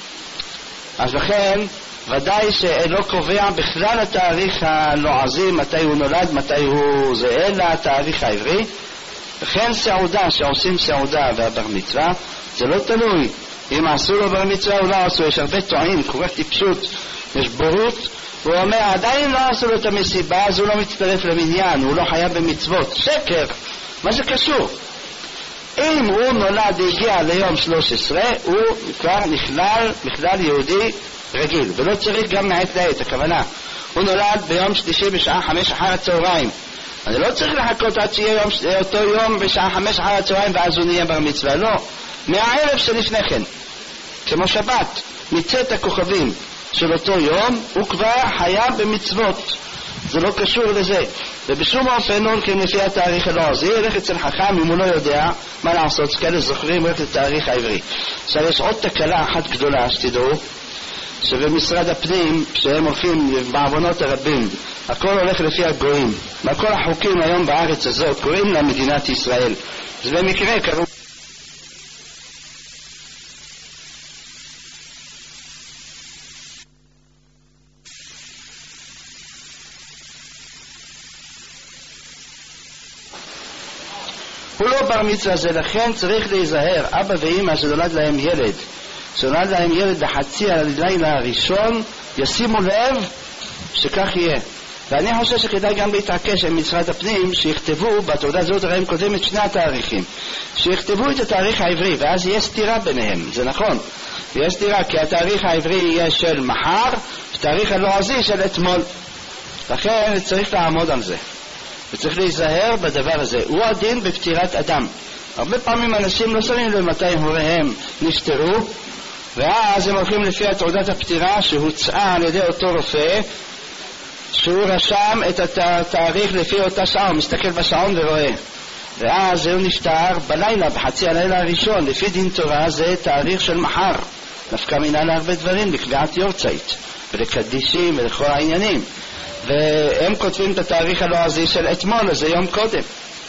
אז לכן ודאי שלא קובע בכלל התאריך הלועזי מתי הוא נולד, מתי הוא זה, אלא התאריך העברי. וכן סעודה, שעושים סעודה והבר מצווה, זה לא תלוי אם עשו לו בר מצווה או לא עשו. יש הרבה טועים, קורא טיפשות, יש בורות, הוא אומר עדיין לא עשו לו את המסיבה, אז הוא לא מצטרף למניין, הוא לא חייב במצוות. שקר, מה זה קשור? אם הוא נולד והגיע ליום 13, הוא כבר נכלל יהודי רגיל, ולא צריך גם מעט לעת. הכוונה, הוא נולד ביום שלישי בשעה 5 אחר הצהריים, אני לא צריך לחכות עד שיהיה אותו יום בשעה 5 אחר הצהריים ואז הוא נהיה בר מצווה. לא, מהערב שלפני כן, כמו שבת, מצאת הכוכבים של אותו יום הוא כבר חייב במצוות, זה לא קשור לזה. ובשום אופן לא הולכים לפי התאריך הלועזי, ילך אצל חכם אם הוא לא יודע מה לעשות, כאלה זוכרים רק לתאריך העברי. עכשיו יש עוד תקלה אחת גדולה שתדעו, שבמשרד הפנים שהם הולכים בעוונות הרבים, הכל הולך לפי הגויים, וכל החוקים היום בארץ הזאת קוראים לה מדינת ישראל. זה במקרה קראו הוא לא בר מצווה, זה לכן צריך להיזהר. אבא ואמא שנולד להם ילד בחצי הלילה הראשון, ישימו לב שכך יהיה. ואני חושב שכדאי גם להתעקש עם משרד הפנים שיכתבו בתעודת זהות, הרי הם כותבים את שני התאריכים, שיכתבו את התאריך העברי, ואז יהיה סתירה ביניהם. זה נכון, יהיה סתירה, כי התאריך העברי יהיה של מחר ותאריך הלועזי של אתמול. לכן צריך לעמוד על זה וצריך להיזהר בדבר הזה. הוא הדין בפטירת אדם. הרבה פעמים אנשים לא שמים לב מתי הוריהם נפטרו, ואז הם הולכים לפי תעודת הפטירה שהוצאה על ידי אותו רופא, שהוא רשם את התאריך לפי אותה שעה, הוא מסתכל בשעון ורואה, ואז הוא נפטר בלילה, בחצי הלילה הראשון. לפי דין תורה זה תאריך של מחר, נפקא מינה להרבה דברים, לקביעת יורצייט ולקדישים ולכל העניינים, והם כותבים את התאריך הלועזי של אתמול, זה יום קודם.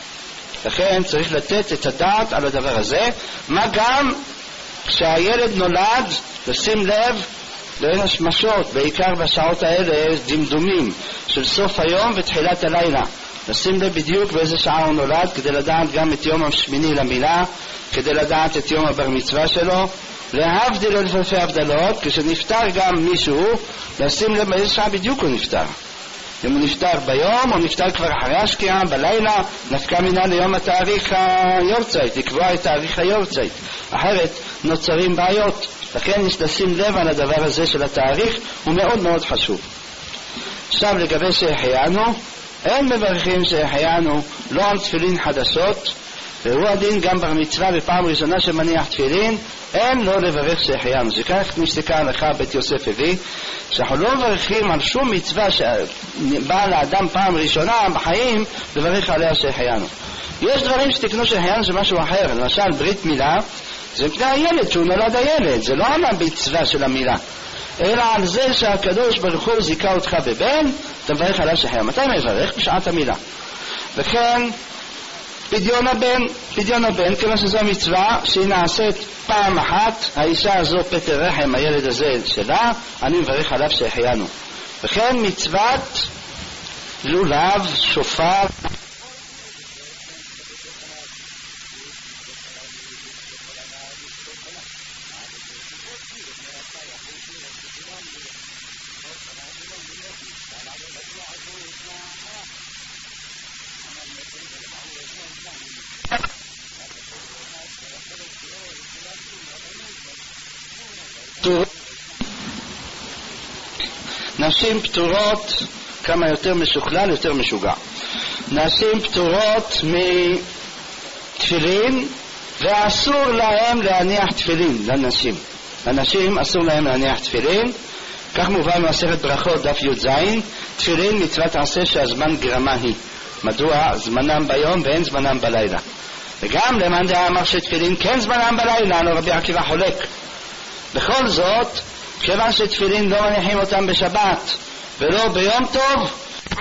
לכן צריך לתת את הדעת על הדבר הזה. מה גם כשהילד נולד, לשים לב בין השמשות, בעיקר בשעות האלה, דמדומים של סוף היום ותחילת הלילה, לשים לב בדיוק באיזה שעה הוא נולד, כדי לדעת גם את יום השמיני למילה, כדי לדעת את יום הבר מצווה שלו. להבדיל אלפי הבדלות, כשנפטר גם מישהו, לשים לב באיזה שעה בדיוק הוא נפטר, אם הוא נפטר ביום או נפטר כבר אחרי השקיעה בלילה, נפקא מינה ליום התאריך היורצייט, לקבוע את תאריך היורצייט, אחרת נוצרים בעיות. לכן יש לשים לב על הדבר הזה של התאריך, הוא מאוד מאוד חשוב. עכשיו לגבי שהחיינו, אין מברכים שהחיינו לא על תפילין חדשות, והוא הדין גם בר מצווה בפעם ראשונה שמניח תפילין, אין לא לברך שהחיינו. זה כך נשתקה הלכה בית יוסף הביא, שאנחנו לא מברכים על שום מצווה שבאה לאדם פעם ראשונה בחיים לברך עליה שהחיינו. יש דברים שתקנו שהחיינו זה משהו אחר, למשל ברית מילה, זה מפני הילד, שהוא נולד הילד, זה לא על המצווה של המילה, אלא על זה שהקדוש ברוך הוא זיכה אותך בבן, אתה מברך עליה שהחיינו. מתי מברך? בשעת המילה. וכן פדיון הבן, כיוון שזו מצווה שהיא נעשית פעם אחת, האישה הזו פטר רחם, הילד הזה שלה, אני מברך עליו שהחיינו. וכן מצוות לולב, שופר, נשים פטורות, כמה יותר משוכלל יותר משוגע. נשים פטורות מתפילין, ואסור להם להניח תפילין לנשים. לנשים אסור להם להניח תפילין, כך מובן במסכת ברכות דף י"ז, תפילין מצוות עשה שהזמן גרמה היא. מדוע? זמנם ביום ואין זמנם בלילה. וגם למאן דאמר שתפילין כן זמנם בלילה, לא רבי עקיבא חולק. בכל זאת, כיוון שתפילין לא מניחים אותם בשבת ולא ביום טוב,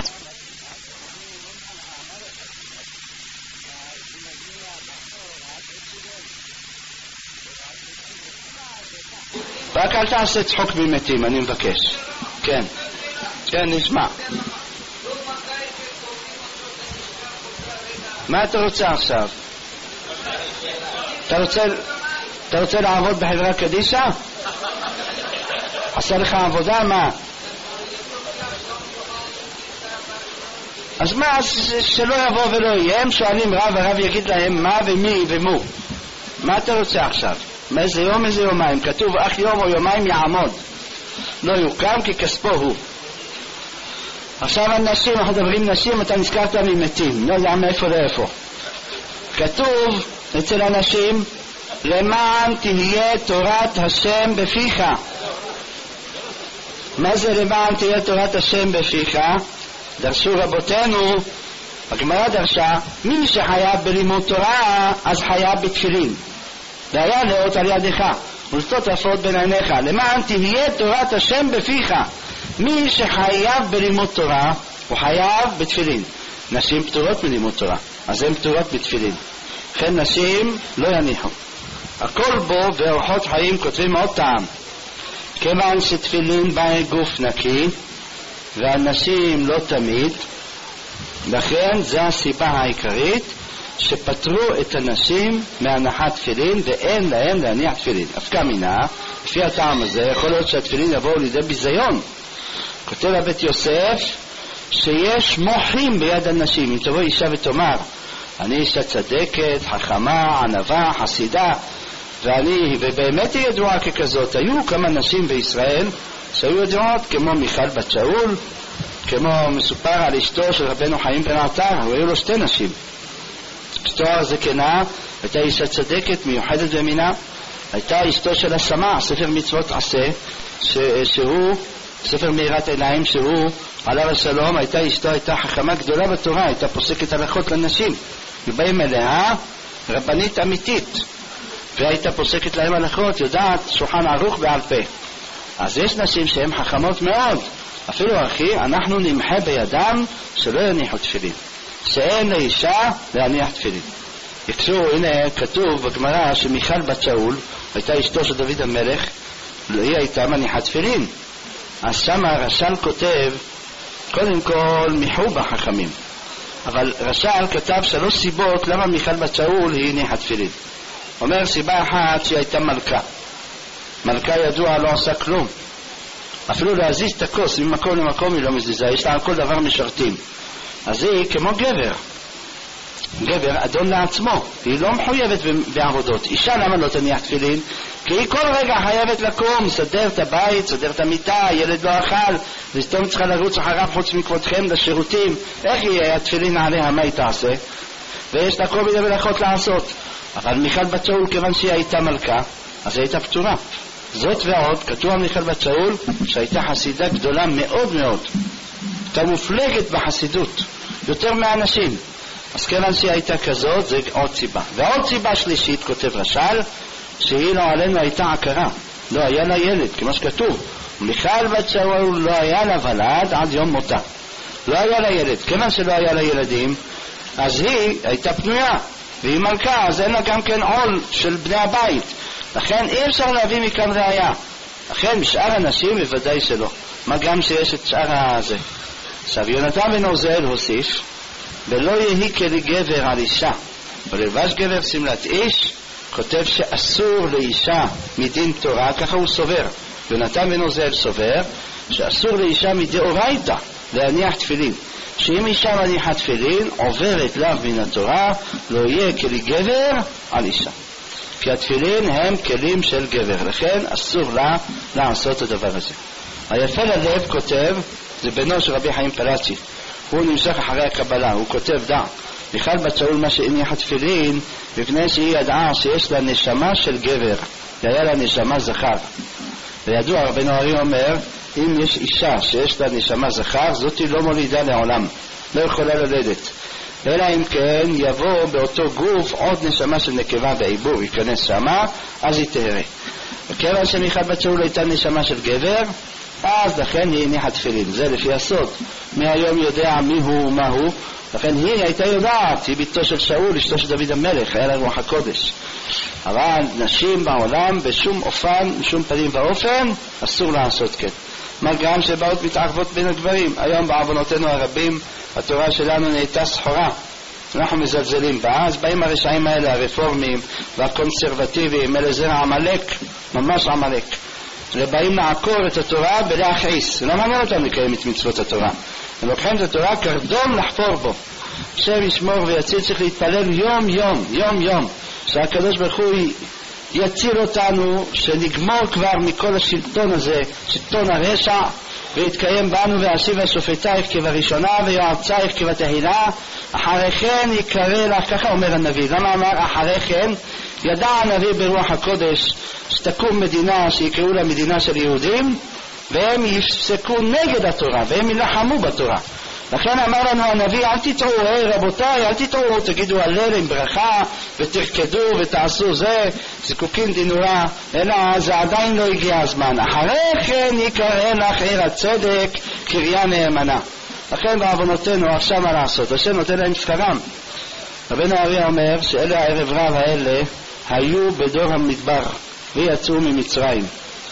רק אל תעשה צחוק ממתים, אני מבקש. כן, נשמע. מה אתה רוצה עכשיו? אתה רוצה לעבוד בחברה קדישה? עשה לך עבודה? מה? אז מה, שלא יבוא ולא יהיה. הם שואלים רב, הרב יגיד להם מה ומי ומו. מה אתה רוצה עכשיו? מאיזה יום, איזה יומיים? כתוב אך יום או יומיים יעמוד, לא יוקם כי כספו הוא. עכשיו הנשים, אנחנו מדברים נשים, אתה נזכרת ממתים, לא יודע מאיפה לאיפה. כתוב אצל הנשים, למען תהיה תורת השם בפיך. מה זה למען תהיה תורת השם בפיך? דרשו רבותינו, הגמרא דרשה, מי שחייב בלימוד תורה אז חייב בתפילין, והיה לאות על ידך ולשתות רפות בין עיניך. למען תהיה תורת השם בפיך, מי שחייב בלימוד תורה הוא חייב בתפילין. נשים פטורות מלימוד תורה, אז הן פטורות בתפילין. לכן נשים לא יניחו. הכל בו ואורחות חיים כותבים עוד טעם, כיוון שתפילין בא גוף נקי והנשים לא תמיד, לכן זה הסיבה העיקרית שפטרו את הנשים מהנחת תפילין ואין להם להניח תפילין. אפקא מינה, לפי הטעם הזה יכול להיות שהתפילין יבואו לידי ביזיון. כותב הבית יוסף שיש מוחים ביד הנשים. אם תבוא אישה ותאמר אני אישה צדקת, חכמה, ענבה, חסידה, ובאמת היא ידועה ככזאת. היו כמה נשים בישראל שהיו ידועות, כמו מיכל בת שאול, כמו מסופר על אשתו של רבנו חיים בן עטר, היו לו 2 נשים. אשתו הזקנה הייתה אישה צדקת מיוחדת במינה, הייתה אשתו של השמה, ספר מצוות עשה, שהוא ספר מאירת עיניים, שהוא עליו השלום, הייתה אשתו, הייתה חכמה גדולה בתורה, הייתה פוסקת הלכות לנשים, ובאים אליה רבנית אמיתית, והייתה פוסקת להם הלכות, יודעת שולחן ערוך בעל פה. אז יש נשים שהן חכמות מאוד, אפילו אחי, אנחנו נמחה בידם שלא יניחו תפילין, שאין לאישה להניח תפילין. יקשו, הנה כתוב בגמרא שמיכל בת שאול הייתה אשתו של דוד המלך, היא הייתה מניחת תפילין. אז שם רש"ל כותב קודם כל מיחו בחכמים, אבל רש"ל כתב 3 סיבות למה מיכל בת שאול היא הניחת תפילין. אומר סיבה אחת שהיא הייתה מלכה. מלכה ידוע לא עושה כלום, אפילו להזיז את הכוס ממקום למקום היא לא מזיזה, יש לה על כל דבר משרתים. אז היא כמו גבר אדון לעצמו, היא לא מחויבת בעבודות. אישה למה לא תניח תפילין? כי היא כל רגע חייבת לקום, סדר את הבית, סדר את המיטה, ילד לא אכל, וסתום צריכה לרוץ אחריו חוץ מכבודכם לשירותים. איך היא התפילין עליה, מה היא תעשה? ויש לה כל מיני מלאכות לעשות. אבל מיכל בת שאול, כיוון שהיא הייתה מלכה, אז היא הייתה פטורה. זאת ועוד, כתוב על מיכל בת שאול שהייתה חסידה גדולה מאוד מאוד, הייתה מופלגת בחסידות יותר מהאנשים. אז כיוון שהיא הייתה כזאת, זה עוד סיבה. ועוד סיבה שלישית, כותב רש"ל, שהיא לא עלינו הייתה עקרה, לא היה לה ילד, כמו שכתוב, מיכל בת שאול לא היה לה ולד עד יום מותה, לא היה לה ילד. כיוון שלא היה לה ילדים, אז היא הייתה פנויה, והיא מלכה, אז אין לה גם כן עול של בני הבית, לכן אי אפשר להביא מכאן ראיה. לכן משאר הנשים בוודאי שלא, מה גם שיש את שאר הזה. עכשיו יונתן בן עוזיאל הוסיף, ולא יהי כלגבר על אישה ולבש גבר שמלת איש, כותב שאסור לאישה מדין תורה, ככה הוא סובר. יונתן בן עוזיאל סובר שאסור לאישה מדאורייתא להניח תפילין, שאם אישה מניחה תפילין עוברת לאו מן התורה, לא יהיה כלגבר על אישה, כי התפילין הם כלים של גבר, לכן אסור לה לעשות את הדבר הזה. היפה ללב כותב, זה בנו של רבי חיים פלאצ'י, הוא נמשך אחרי הקבלה, הוא כותב דע מיכל בת שאול מה שהניחה תפילין מפני שהיא ידעה שיש לה נשמה של גבר, היה לה נשמה זכר. וידוע רבנו ארי אומר, אם יש אישה שיש לה נשמה זכר, זאתי לא מולידה לעולם, לא יכולה ללדת, אלא אם כן יבוא באותו גוף עוד נשמה של נקבה בעיבור, ייכנס שמה, אז היא תהרה. וכיוון שמיכל בת שאול הייתה נשמה של גבר, אז לכן היא הניחה תפילין. זה לפי הסוד, מהיום יודע מי הוא ומה הוא, לכן היא הייתה יודעת, היא ביתו של שאול, אשתו של דוד המלך, היה לה רוח הקודש. אבל נשים בעולם בשום אופן, בשום פנים ואופן אסור לעשות כן, מה גם שבאות מתערבות בין הגברים. היום בעוונותינו הרבים התורה שלנו נהייתה סחורה, אנחנו מזלזלים בה, אז באים הרשעים האלה, הרפורמים והקונסרבטיביים, אלה זרע עמלק, ממש עמלק, ובאים לעקור את התורה ולהכעיס. לא מעניין אותם לקיים את מצוות התורה, הם לוקחים את התורה קרדום לחפור בו. השם ישמור ויציל, צריך להתפלל יום יום יום יום שהקדוש ברוך הוא יציל אותנו, שנגמור כבר מכל השלטון הזה, שלטון הרשע, ויתקיים בנו ואשיבה שופטייך כבראשונה ויועצייך כבתחילה, אחרי כן יקרא לך, ככה אומר הנביא. למה אמר אחרי כן? ידע הנביא ברוח הקודש שתקום מדינה שיקראו לה מדינה של יהודים, והם יפסקו נגד התורה והם ילחמו בתורה. לכן אמר לנו הנביא, אל תטעו, רבותיי, אל תטעו, תגידו הלל עם ברכה ותרקדו ותעשו זה, זיקוקין דינורה, אלא זה עדיין לא הגיע הזמן. אחרי כן יקרא לך עיר הצדק קריה נאמנה. לכן בעוונותינו עכשיו מה לעשות? השם נותן להם שכרם. רבנו ארי אומר שאלה הערב רב האלה היו בדור המדבר ויצאו ממצרים,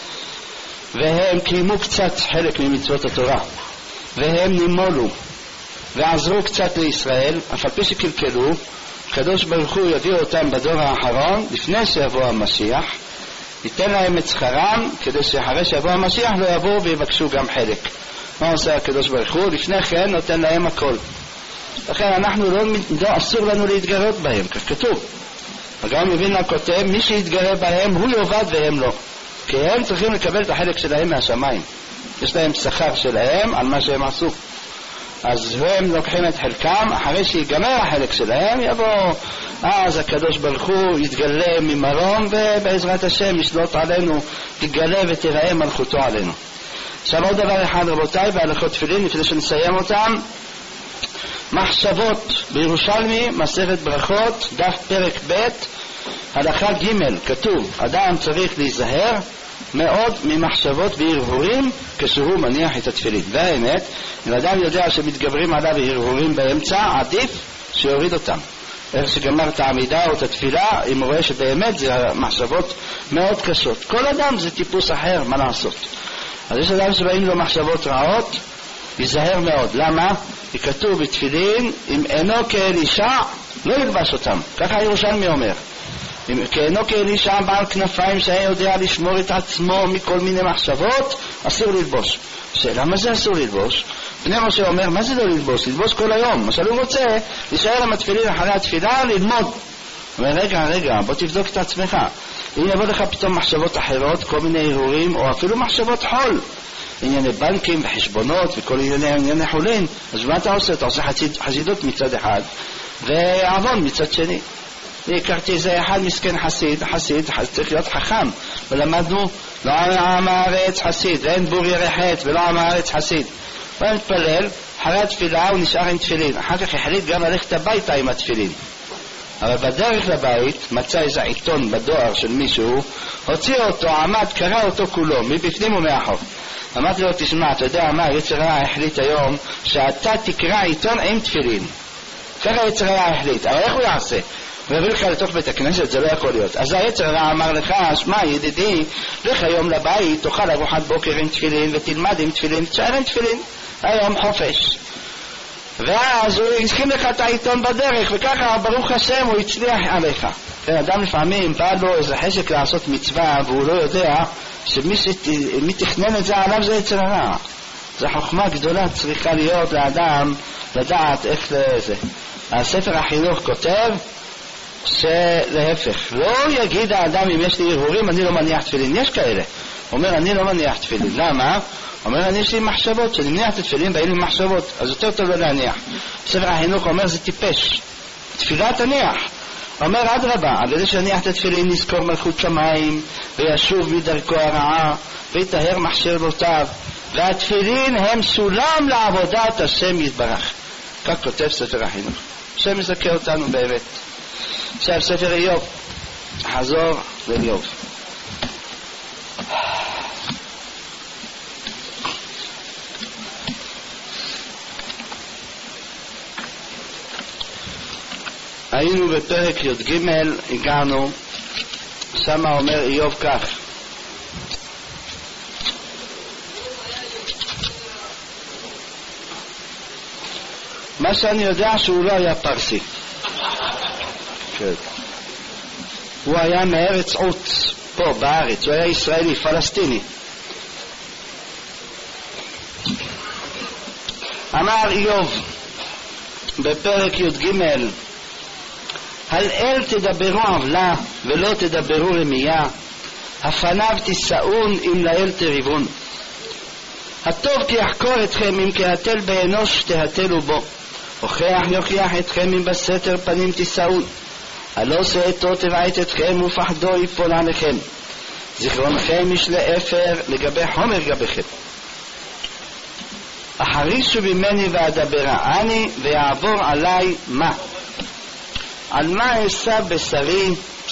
והם קיימו קצת חלק ממצוות התורה, והם נימולו ועזרו קצת לישראל, אף על פי שקלקלו, הקדוש ברוך הוא יביא אותם בדור האחרון לפני שיבוא המשיח, ייתן להם את שכרם כדי שאחרי שיבוא המשיח לא יבואו ויבקשו גם חלק. מה עושה הקדוש ברוך הוא? לפני כן נותן להם הכל. לכן אנחנו לא אסור לנו להתגרות בהם, כך כתוב. וגם מבינה כותב, מי שיתגרה בהם הוא יאבד והם לא, כי הם צריכים לקבל את החלק שלהם מהשמיים, יש להם שכר שלהם על מה שהם עשו. אז הם לוקחים את חלקם, אחרי שיגמר החלק שלהם יבוא אז הקדוש ברוך הוא יתגלה ממרום, ובעזרת השם ישלוט עלינו, תגלה ותראה מלכותו עלינו. עכשיו עוד דבר אחד רבותיי, בהלכות תפילין לפני שנסיים אותם, מחשבות בירושלמי, מסכת ברכות, דף פרק ב', הלכה ג', כתוב, אדם צריך להיזהר מאוד ממחשבות והרהורים כשהוא מניח את התפילין. והאמת, אם אדם יודע שמתגברים עליו הרהורים באמצע, עדיף שיוריד אותם. איך שגמר את העמידה או את התפילה, אם הוא רואה שבאמת זה מחשבות מאוד קשות. כל אדם זה טיפוס אחר, מה לעשות? אז יש אדם שבאים לו מחשבות רעות, ייזהר מאוד. למה? כי כתוב בתפילין, אם אינו כאלישע, לא ילבש אותם. ככה ירושלמי אומר. כי אינו כאלישע בעל כנפיים שהיה יודע לשמור את עצמו מכל מיני מחשבות, אסור ללבוש. שאלה, מה זה אסור ללבוש? בני משה אומר, מה זה לא ללבוש? ללבוש כל היום. למשל הוא רוצה להישאר עם התפילין אחרי התפילה, ללמוד. אומר, רגע, בוא תבדוק את עצמך. אם יבוא לך פתאום מחשבות אחרות, כל מיני הרהורים, או אפילו מחשבות חול, ענייני בנקים וחשבונות וכל ענייני חולין, אז מה אתה עושה? אתה עושה חסידות מצד אחד ועוון מצד שני. הכרתי איזה אחד מסכן חסיד צריך להיות חכם, ולמדנו לא עם הארץ חסיד, ואין בור ירא חטא ולא עם הארץ חסיד. הוא מתפלל, אחרי התפילה הוא נשאר עם תפילין, אחר כך החליט גם ללכת הביתה עם התפילין. אבל בדרך לבית מצא איזה עיתון בדואר של מישהו, הוציא אותו, עמד, קרא אותו כולו, מבפנים ומאחור. אמרתי לו, תשמע, אתה יודע מה, יצר הרע החליט היום שאתה תקרא עיתון עם תפילין. ככה יצר הרע החליט, אבל איך הוא יעשה? הוא יביא לך לתוך בית הכנסת, זה לא יכול להיות. אז היצר הרע אמר לך, שמע ידידי, לך היום לבית, תאכל ארוחת בוקר עם תפילין ותלמד עם תפילין, תשאר עם תפילין, היום חופש. ואז הוא הסכים לך את העיתון בדרך, וככה ברוך השם הוא הצליח עליך. אדם לפעמים בא לו איזה חשק לעשות מצווה והוא לא יודע שמי תכנן את זה עליו זה יצר הרע. זו חוכמה גדולה צריכה להיות לאדם לדעת איך זה. הספר החינוך כותב שלהפך, לא יגיד האדם אם יש לי הרהורים אני לא מניח תפילין. יש כאלה, הוא אומר אני לא מניח תפילין. למה? אומר אני יש לי מחשבות, שאני מניח את התפילין באים לי מחשבות, אז יותר טוב לא להניח. ספר החינוך אומר זה טיפש, תפילה תניח. אומר עד רבה, על ידי שניח את התפילין נזכור מלכות שמיים וישוב מדרכו הרעה ויטהר מחשבותיו, והתפילין הם סולם לעבודת השם יתברך. כך כותב ספר החינוך. השם יזכה אותנו באמת. עכשיו ספר איוב, חזור לאיוב. היינו בפרק י"ג, הגענו, שמה אומר איוב כך: מה שאני יודע שהוא לא היה פרסי, הוא היה מארץ עוץ, פה בארץ, הוא היה ישראלי, פלסטיני. אמר איוב בפרק י"ג: על אל תדברו עוולה ולא תדברו רמייה, הפניו תישאון אם לאל תריבון. הטוב כי יחקור אתכם אם כהתל באנוש תהתלו בו, הוכח יוכיח אתכם אם בסתר פנים תישאון. הלא שעתו תבעט אתכם ופחדו יפול עליכם, זיכרונכם ישלה אפר לגבי חומר גביכם. החרישו ממני ואדברה אני ויעבור עליי מה? על מה אשא בשרי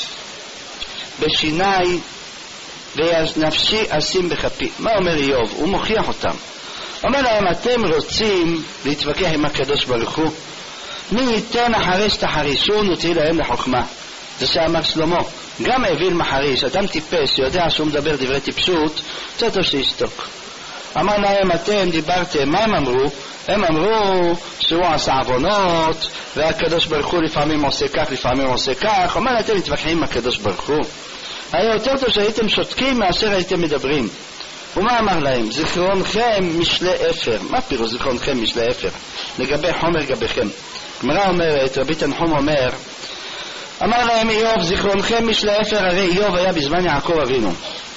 בשיני ונפשי אשים בכפי. מה אומר איוב? הוא מוכיח אותם. אומר להם, אתם רוצים להתווכח עם הקדוש ברוך הוא? מי ייתן אחרי שתחרישון ותהי להם לחוכמה. זה שאמר שלמה, גם אוויל מחריש, אדם טיפש שיודע שהוא מדבר דברי טיפשות, יותר טוב שישתוק. אמר להם, אתם דיברתם, מה הם אמרו? הם אמרו שהוא עשה עוונות, והקדוש ברוך הוא לפעמים עושה כך, לפעמים עושה כך. אומר, אתם מתווכחים עם הקדוש ברוך הוא? היה יותר טוב שהייתם שותקים מאשר הייתם מדברים. ומה אמר להם? זיכרונכם משלי אפר. מה פירוש זיכרונכם משלי אפר? לגבי חומר גביכם. גמרא אומרת, רבי תנחום אומר, אמר להם איוב, זיכרונכם משלי אפר, הרי איוב היה בזמן יעקב אבינו.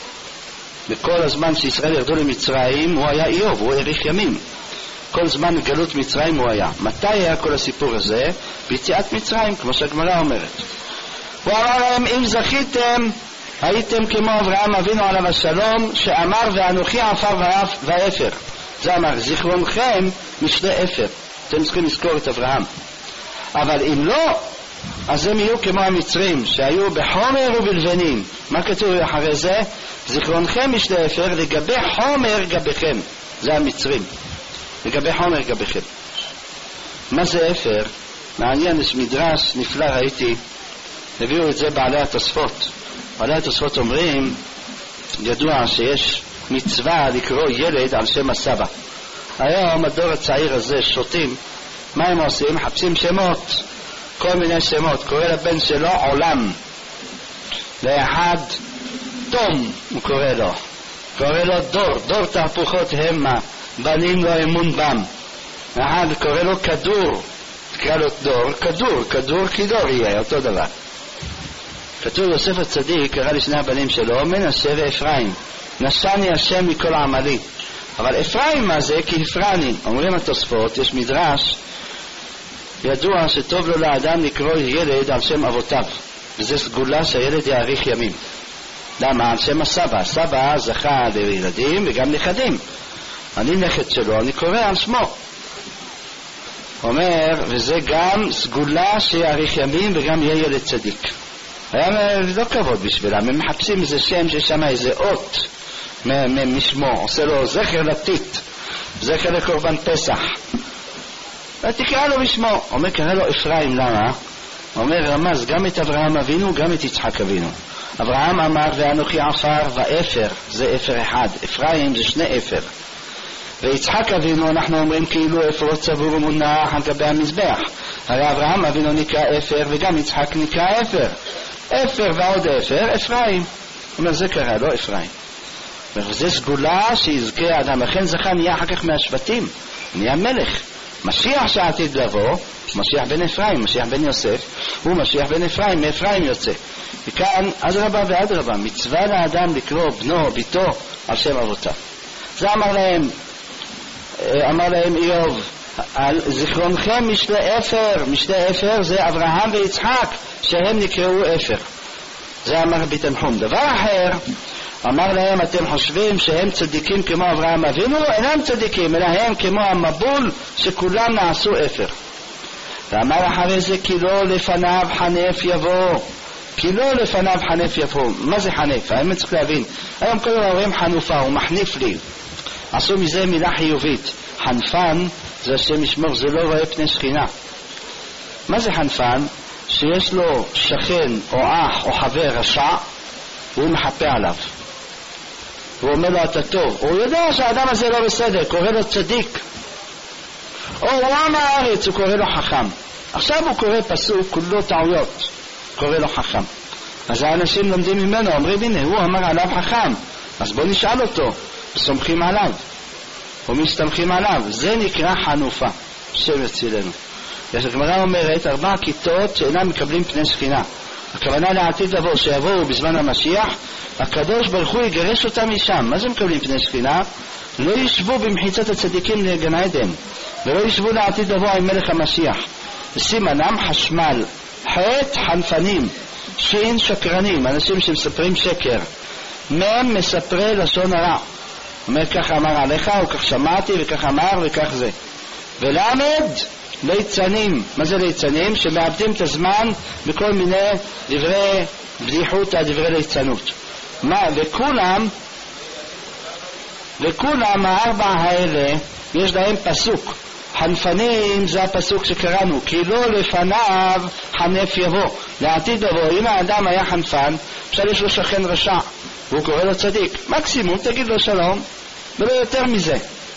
בכל הזמן שישראל ירדו למצרים הוא היה איוב, הוא האריך ימים. כל זמן גלות מצרים הוא היה. מתי היה כל הסיפור הזה? ביציאת מצרים, כמו שהגמרא אומרת. הוא אמר להם, אם זכיתם, הייתם כמו אברהם אבינו עליו השלום, שאמר ואנוכי עפר ואפר. זה אמר, זיכרונכם משלי אפר. אתם צריכים לזכור את אברהם. אבל אם לא, אז הם יהיו כמו המצרים, שהיו בחומר ובלבנים. מה כתוב אחרי זה? זיכרונכם משלי אפר, לגבי חומר גביכם. זה המצרים. לגבי חומר גביכם. מה זה אפר? מעניין, יש מדרש נפלא, ראיתי, הביאו את זה בעלי התוספות. בעלי התוספות אומרים, ידוע שיש מצווה לקרוא ילד על שם הסבא. היום הדור הצעיר הזה שותים, מה הם עושים? מחפשים שמות, כל מיני שמות. קורא לבן שלו עולם, לאחד תום הוא קורא לו, קורא לו דור תהפוכות המה, בנים לא אמון בם. אחד קורא לו כדור, תקרא לו כדור כי דור יהיה, אותו דבר. כתוב יוסף הצדיק קרא לשני הבנים שלו מנשה ואפרים, נשני השם מכל עמלי. אבל אפרים מה זה? כי הפרני. אומרים התוספות, יש מדרש ידוע שטוב לו לאדם לקרוא ילד על שם אבותיו, וזה סגולה שהילד יאריך ימים. למה? על שם הסבא. הסבא זכה לילדים וגם נכדים. אני נכד שלו, אני קורא על שמו. אומר, וזה גם סגולה שיאריך ימים וגם יהיה ילד צדיק. היה לא כבוד בשבילם, הם מחפשים איזה שם ששם איזה אות משמו, עושה לו זכר לתית, זכר לקורבן פסח, ותקרא לו בשמו. אומר, קרא לו אפרים. למה? אומר, רמז גם את אברהם אבינו גם את יצחק אבינו. אברהם אמר ואנוכי עפר ואפר, זה אפר אחד, אפרים זה שני אפר. ויצחק אבינו אנחנו אומרים כאילו אפרות צבור ומונח על גבי המזבח. הרי אברהם אבינו נקרא אפר וגם יצחק נקרא אפר. אפר ועוד אפר, אפרים. אומר, זה קרא לו אפרים. וזה סגולה שיזכה אדם, לכן זכה נהיה אחר כך מהשבטים, נהיה מלך. משיח שעתיד לבוא, משיח בן אפרים, משיח בן יוסף, הוא משיח בן אפרים, מאפרים יוצא. וכאן אדרבה ואדרבה, מצווה לאדם לקרוא בנו או ביתו על שם אבותיו. זה אמר להם איוב, על זיכרונכם משלי אפר. משלי אפר זה אברהם ויצחק שהם נקראו אפר. זה אמר רבי תנחום. דבר אחר, אמר להם, אתם חושבים שהם צדיקים כמו אברהם אבינו? אינם צדיקים, אלא הם כמו המבול שכולם נעשו אפר. ואמר אחרי זה, כי לא לפניו חנף יבוא. כי לא לפניו חנף יבוא. מה זה חנף? האמת צריך להבין. היום כל אומרים חנופה, הוא מחניף לי. עשו מזה מילה חיובית. חנפן זה השם ישמור, זה לא רואה פני שכינה. מה זה חנפן? שיש לו שכן או אח או חבר רשע, והוא מחפה עליו. הוא אומר לו אתה טוב. הוא יודע שהאדם הזה לא בסדר, קורא לו צדיק. או עם הארץ, הוא קורא לו חכם. עכשיו הוא קורא פסוק, כולו טעויות, קורא לו חכם. אז האנשים לומדים ממנו, אומרים הנה, הוא אמר עליו חכם, אז בוא נשאל אותו. סומכים עליו ומסתמכים עליו. זה נקרא חנופה, שם יצילנו. הגמרא אומרת 4 כיתות שאינם מקבלים פני שכינה. הכוונה לעתיד לבוא, שיבואו בזמן המשיח, הקדוש ברוך הוא יגרש אותם משם. מה זה מקבלים פני שכינה? לא ישבו במחיצת הצדיקים לגן עדן, ולא ישבו לעתיד לבוא עם מלך המשיח. סימנם חשמל, חטא חנפנים, שין שקרנים, אנשים שמספרים שקר, מהם מספרי לשון הרע. אומר כך אמר עליך, וכך שמעתי, וכך אמר, וכך זה. ולמד ליצנים. מה זה ליצנים? שמאבדים את הזמן בכל מיני דברי בדיחות, דברי ליצנות. וכולם הארבע האלה יש להם פסוק. חנפנים זה הפסוק שקראנו, כי לא לפניו חנף יבוא. לעתיד לבוא, אם האדם היה חנפן, אפשר יש לו שכן רשע והוא קורא לו צדיק, מקסימום תגיד לו שלום, ולא יותר מזה.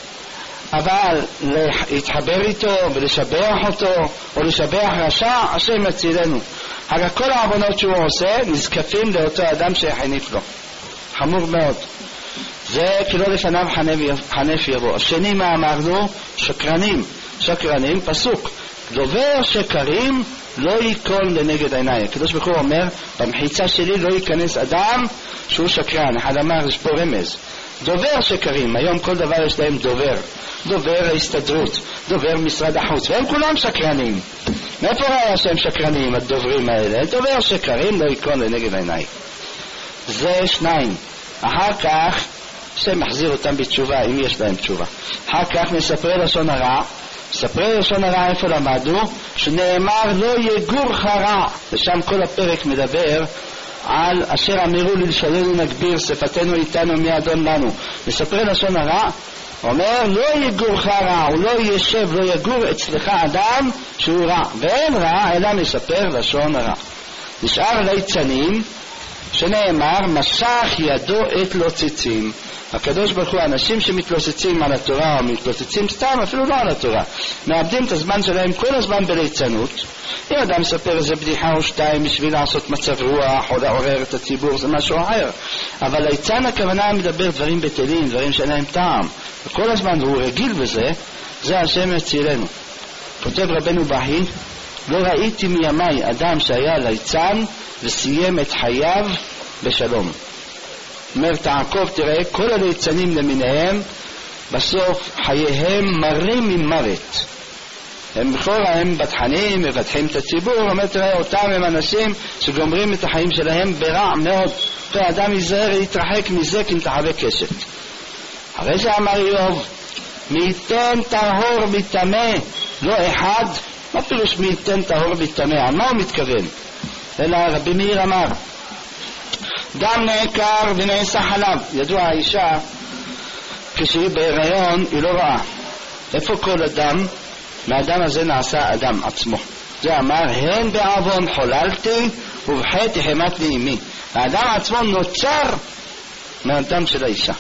אבל להתחבר איתו ולשבח אותו או לשבח רשע, השם יצילנו. הרי כל העוונות שהוא עושה נזקפים לאותו אדם שהחניף לו. חמור מאוד. זה כאילו לפניו חנף יבוא. השני מה אמרנו? שקרנים, פסוק. דובר שקרים לא ייכון לנגד עיניי. הקדוש ברוך הוא אומר, במחיצה שלי לא ייכנס אדם שהוא שקרן. אחד אמר, יש פה רמז. דובר שקרים, היום כל דבר יש להם דובר ההסתדרות, דובר משרד החוץ, והם כולם שקרנים. מאיפה ראה שהם שקרנים, הדוברים האלה? דובר שקרים לא ייכון לנגד עיניי. זה שניים. אחר כך שמחזיר אותם בתשובה, אם יש להם תשובה. אחר כך מספרי לשון הרע. מספרי לשון הרע איפה למדו? שנאמר לא יגור חרע. ושם כל הפרק מדבר על אשר אמרו ללשוננו נגביר, שפתנו איתנו מידון לנו. מספרי לשון הרע אומר לא יגור חרע, הוא לא ישב, לא יגור אצלך אדם שהוא רע. ואין רע אלא מספר לשון הרע. נשאר ליצנים שנאמר משך ידו את לוצצים. הקדוש ברוך הוא, אנשים שמתלוצצים על התורה או מתלוצצים סתם, אפילו לא על התורה, מאבדים את הזמן שלהם כל הזמן בליצנות. אם אדם מספר איזה בדיחה או שתיים בשביל לעשות מצב רוח או לעורר את הציבור, זה משהו אחר. אבל ליצן הכוונה מדבר דברים בטלים, דברים שאין להם טעם, וכל הזמן הוא רגיל בזה. זה השם יצילנו. כותב רבנו בהי, לא ראיתי מימי אדם שהיה ליצן וסיים את חייו בשלום. אומר תעקוב, תראה, כל הליצנים למיניהם בסוף חייהם מרים ממוות. הם בכורה, הם בטחנים, מבטחים את הציבור. אומר תראה, אותם הם אנשים שגומרים את החיים שלהם ברע מאוד. האדם ייזהר להתרחק מזה כי נתחווה קשת. הרי זה אמר איוב, מי ייתן טהור מטמא, לא אחד. מה פירוש מי ייתן טהור מטמא? על מה הוא מתכוון? אלא רבי מאיר אמר, דם נעקר ונעשה חלב. ידוע האישה כשהיא בהיריון היא לא רואה איפה כל אדם, מהאדם הזה נעשה אדם עצמו. זה אמר הן בעוון חוללתי ובחטא החמת לי אמי. האדם עצמו נוצר מהאדם של האישה.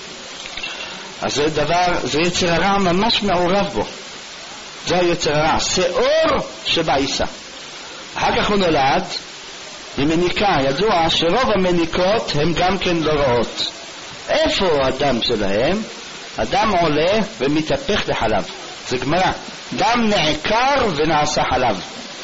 אז זה דבר, זה יצר הרע ממש מעורב בו. זה היצר הרע, שאור שבעיסה. אחר כך הוא נולד עם מניקה. ידוע שרוב המניקות הם גם כן לא רואות. איפה הדם שלהם? הדם עולה ומתהפך לחלב. זה גמרא, דם נעקר ונעשה חלב.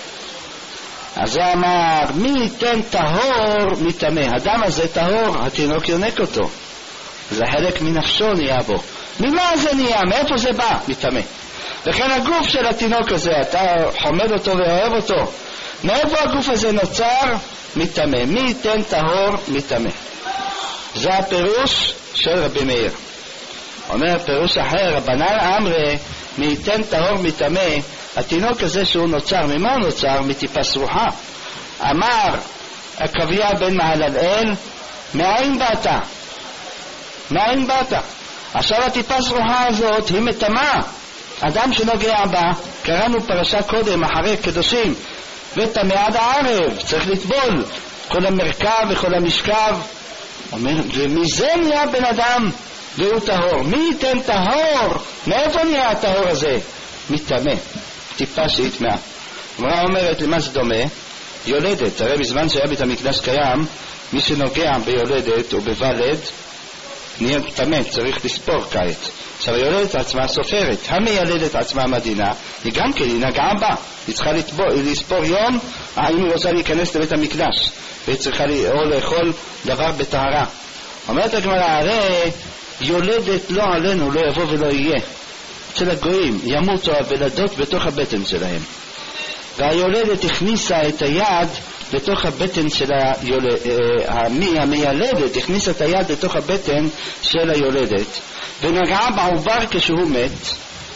אז זה אמר מי ייתן טהור מטמא. הדם הזה טהור, התינוק יונק אותו, זה חלק מנפשו נהיה בו. ממה זה נהיה? מאיפה זה בא? מטמא. וכן הגוף של התינוק הזה, אתה חומד אותו ואוהב אותו, מאיפה הגוף הזה נוצר? מטמא. מי ייתן טהור מטמא. זה הפירוש של רבי מאיר. אומר פירוש אחר, רבנן אמרי מי ייתן טהור מטמא. התינוק הזה שהוא נוצר, ממה הוא נוצר? מטיפה סרוחה. אמר עקביה בן מהללאל, מאין באת? מאין באת? עכשיו הטיפה סרוחה הזאת היא מטמאה. אדם שנוגע בה, קראנו פרשה קודם אחרי קדושים, וטמא עד הערב, צריך לטבול כל המרכב וכל המשכב. ומזה נהיה בן אדם והוא טהור. מי ייתן טהור? מאיפה נהיה הטהור הזה? מטמא, טיפה שהיא טמאה. הגמרא אומרת למה זה דומה? יולדת. הרי בזמן שהיה בית המקדש קיים, מי שנוגע ביולדת או בוולד נהיה טמא, צריך לספור כעת. עכשיו היולדת עצמה סופרת, המיילדת עצמה מדינה, היא גם כן, היא נגעה בה, היא צריכה לספור יום האם היא רוצה להיכנס לבית המקדש, והיא צריכה לאכול דבר בטהרה. אומרת הגמרא, הרי יולדת לא עלינו, לא יבוא ולא יהיה. אצל הגויים ימותו הוולדות בתוך הבטן שלהם, והיולדת הכניסה את היד לתוך הבטן של המיילדת, הכניסה את היד לתוך הבטן של היולדת ונגעה בעובר כשהוא מת.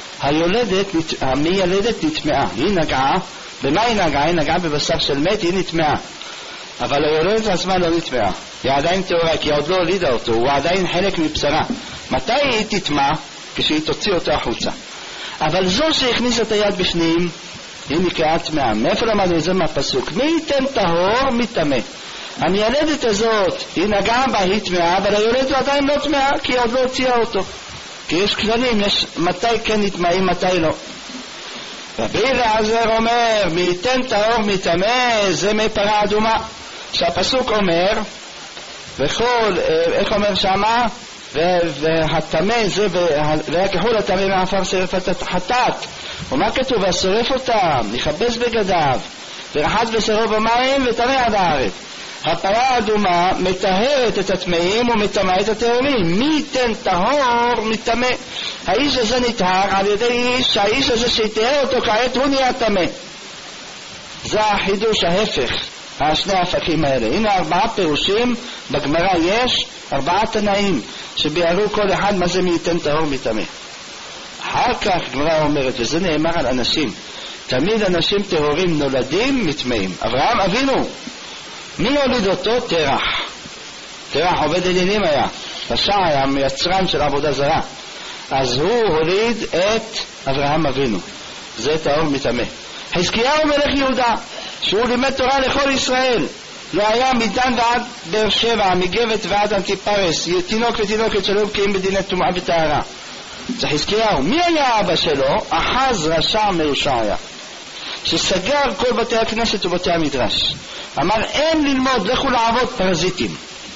המיילדת נטמעה, היא נגעה. במה היא נגעה? היא נגעה בבשר של מת, היא נטמעה. אבל היולדת עצמה לא נטמעה, היא עדיין טהורה, כי היא עוד לא הולידה אותו, הוא עדיין חלק מבשרה. מתי היא תטמע? כשהיא תוציא אותו החוצה. אבל זו שהכניסה את היד בפנים היא נקראה טמאה. מאיפה למדנו את זה מהפסוק? מי ייתן טהור מטמא. המיילדת הזאת היא נגעה בה, היא טמאה, אבל היולדת עדיין לא טמאה כי היא עוד לא הוציאה אותו. כי יש כללים, יש מתי כן נטמעים, מתי לא. רבי אליעזר אומר, מי ייתן טהור מטמא, זה מפרה אדומה. שהפסוק אומר, וכל, איך אומר שמה? והטמא זה, ויקחו לטמא מעפר שרפת חטאת. ומה כתוב? ושורף אותם, יכבס בגדיו, ורחץ בשרו במים וטמא עד הארץ. הפרה האדומה מטהרת את הטמאים ומטמא את הטהורים. מי ייתן טהור מטמא? האיש הזה נטהר על ידי איש, האיש הזה שיטהר אותו כעת הוא נהיה טמא. זה החידוש, ההפך, השני ההפכים האלה. הנה 4 פירושים בגמרא, יש 4 תנאים שביארו כל אחד מה זה מי ייתן טהור מטמא. אחר כך גמרא אומרת, וזה נאמר על אנשים, תמיד אנשים טהורים נולדים מטמאים. אברהם אבינו, מי הוליד אותו? תרח. תרח עובד אלילים היה, רשע היה, מייצרן של עבודה זרה. אז הוא הוליד את אברהם אבינו, זה טהור מטמא. חזקיהו מלך יהודה, שהוא לימד תורה לכל ישראל, לא היה מדן ועד באר שבע, מגבת ועד אנטיפרס, תינוק ותינוקת שלא בקיאים בדיני טומאה וטהרה. זה חזקיהו. מי היה אבא שלו? אחז רשע מרושע היה, שסגר כל בתי הכנסת ובתי המדרש, אמר אין ללמוד, לכו לעבוד, פרזיטים.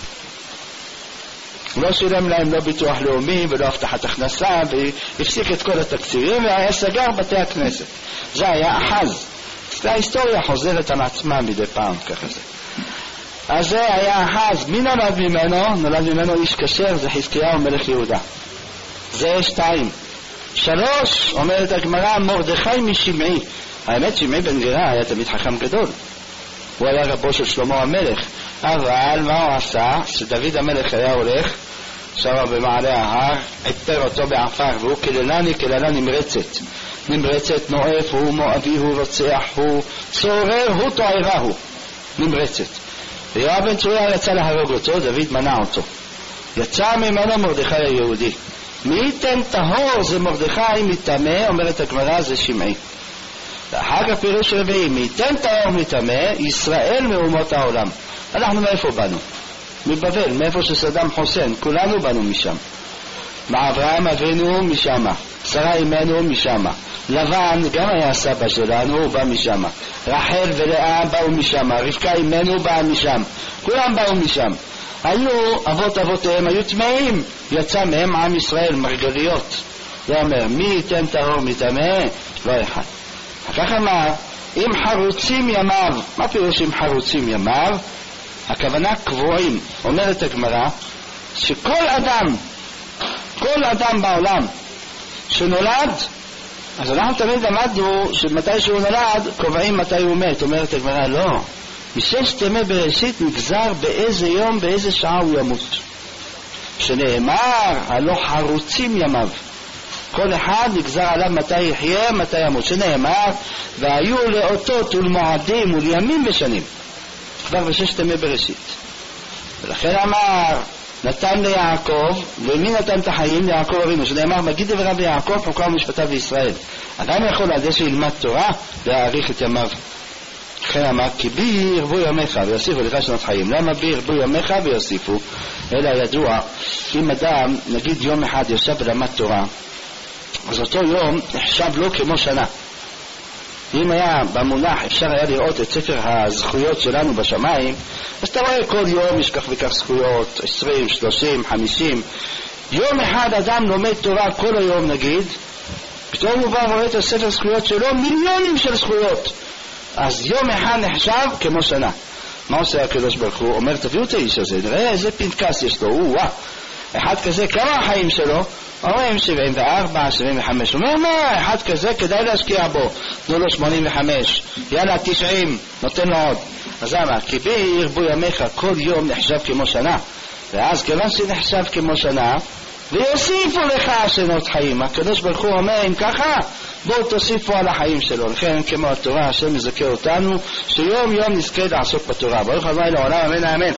לא שילם להם לא ביטוח לאומי ולא הבטחת הכנסה, והפסיק את כל התקציבים והיה סגר בתי הכנסת. זה היה אחז. ההיסטוריה חוזרת על עצמה מדי פעם ככה זה. אז זה היה אחז. מי נולד ממנו? נולד ממנו איש כשר, זה חזקיהו מלך יהודה. זה 2. 3 אומרת הגמרא, מרדכי משמעי. האמת שמעי בן גרה היה תמיד חכם גדול, הוא היה רבו של שלמה המלך, אבל מה הוא עשה? שדוד המלך היה הולך שם במעלה ההר, עטר אותו בעפר, והוא כללה נמרצת, נואף, הוא מואבי, הוא רוצח, הוא צורר, הוא תוערה, הוא נמרצת. ויואב בן צרויה רצה להרוג אותו, דוד מנע אותו. יצא ממנו מרדכי היהודי. מי ייתן טהור? זה מרדכי, מטמא, אומרת הגמרא, זה שמעי. ואחר כך פירוש רביעי, מי ייתן טהור מטמא? ישראל מאומות העולם. אנחנו מאיפה באנו? מבבל, מאיפה שסדאם חוסיין, כולנו באנו משם. אברהם אבינו משם, שרה אימנו משם, לבן גם היה סבא שלנו, הוא בא משם, רחל ולאה באו משם, רבקה אימנו באה משם, כולם באו משם. היו אבות אבותיהם, היו טמאים, יצא מהם עם ישראל, מרגליות. זה אומר, מי ייתן טהור מטמא? לא אחד. כך אמר, אם חרוצים ימיו. מה פירוש אם חרוצים ימיו? הכוונה קבועים. אומרת הגמרא שכל אדם בעולם שנולד, אז אנחנו תמיד למדנו שמתי שהוא נולד קובעים מתי הוא מת. אומרת הגמרא לא, מששת ימי בראשית נגזר באיזה יום באיזה שעה הוא ימות, שנאמר הלא חרוצים ימיו, כל אחד נגזר עליו מתי יחיה מתי ימות, שנאמר והיו לאותות ולמועדים ולימים ושנים, כבר בששת ימי בראשית. ולכן אמר נתן ליעקב, ומי נתן את החיים? ליעקב אבינו, שנאמר מגיד דבריו ליעקב חוקה ומשפטיו לישראל. אדם יכול עד שילמד תורה להאריך את ימיו. לכן אמר כי בי ירבו ימיך ויוסיפו לך שנות חיים. למה בי ירבו ימיך ויוסיפו? אלא ידוע, אם אדם נגיד יום אחד יושב ולמד תורה, אז אותו יום נחשב לו כמו שנה. אם היה במונח אפשר היה לראות את ספר הזכויות שלנו בשמיים, אז אתה רואה כל יום יש כך וכך זכויות, 20, 30, 50. יום אחד אדם לומד תורה כל היום נגיד, פתאום הוא בא ורואה את הספר הזכויות שלו, מיליונים של זכויות, אז יום אחד נחשב כמו שנה. מה עושה הקדוש ברוך הוא? אומר תביאו את האיש הזה, נראה איזה פנקס יש לו, אחד כזה, כמה החיים שלו? אומרים 74, 75. אומר מה, אחד כזה כדאי להשקיע בו, תנו לו 85, יאללה 90, נותן לו עוד. אז אמר כי בי ירבו ימיך, כל יום נחשב כמו שנה. ואז כיוון שנחשב כמו שנה ויוסיפו לך שנות חיים, הקדוש ברוך הוא אומר אם ככה בואו תוסיפו על החיים שלו. לכן כמו התורה השם מזכה אותנו שיום יום נזכה לעסוק בתורה. ברוך ה' לעולם אמן אמן.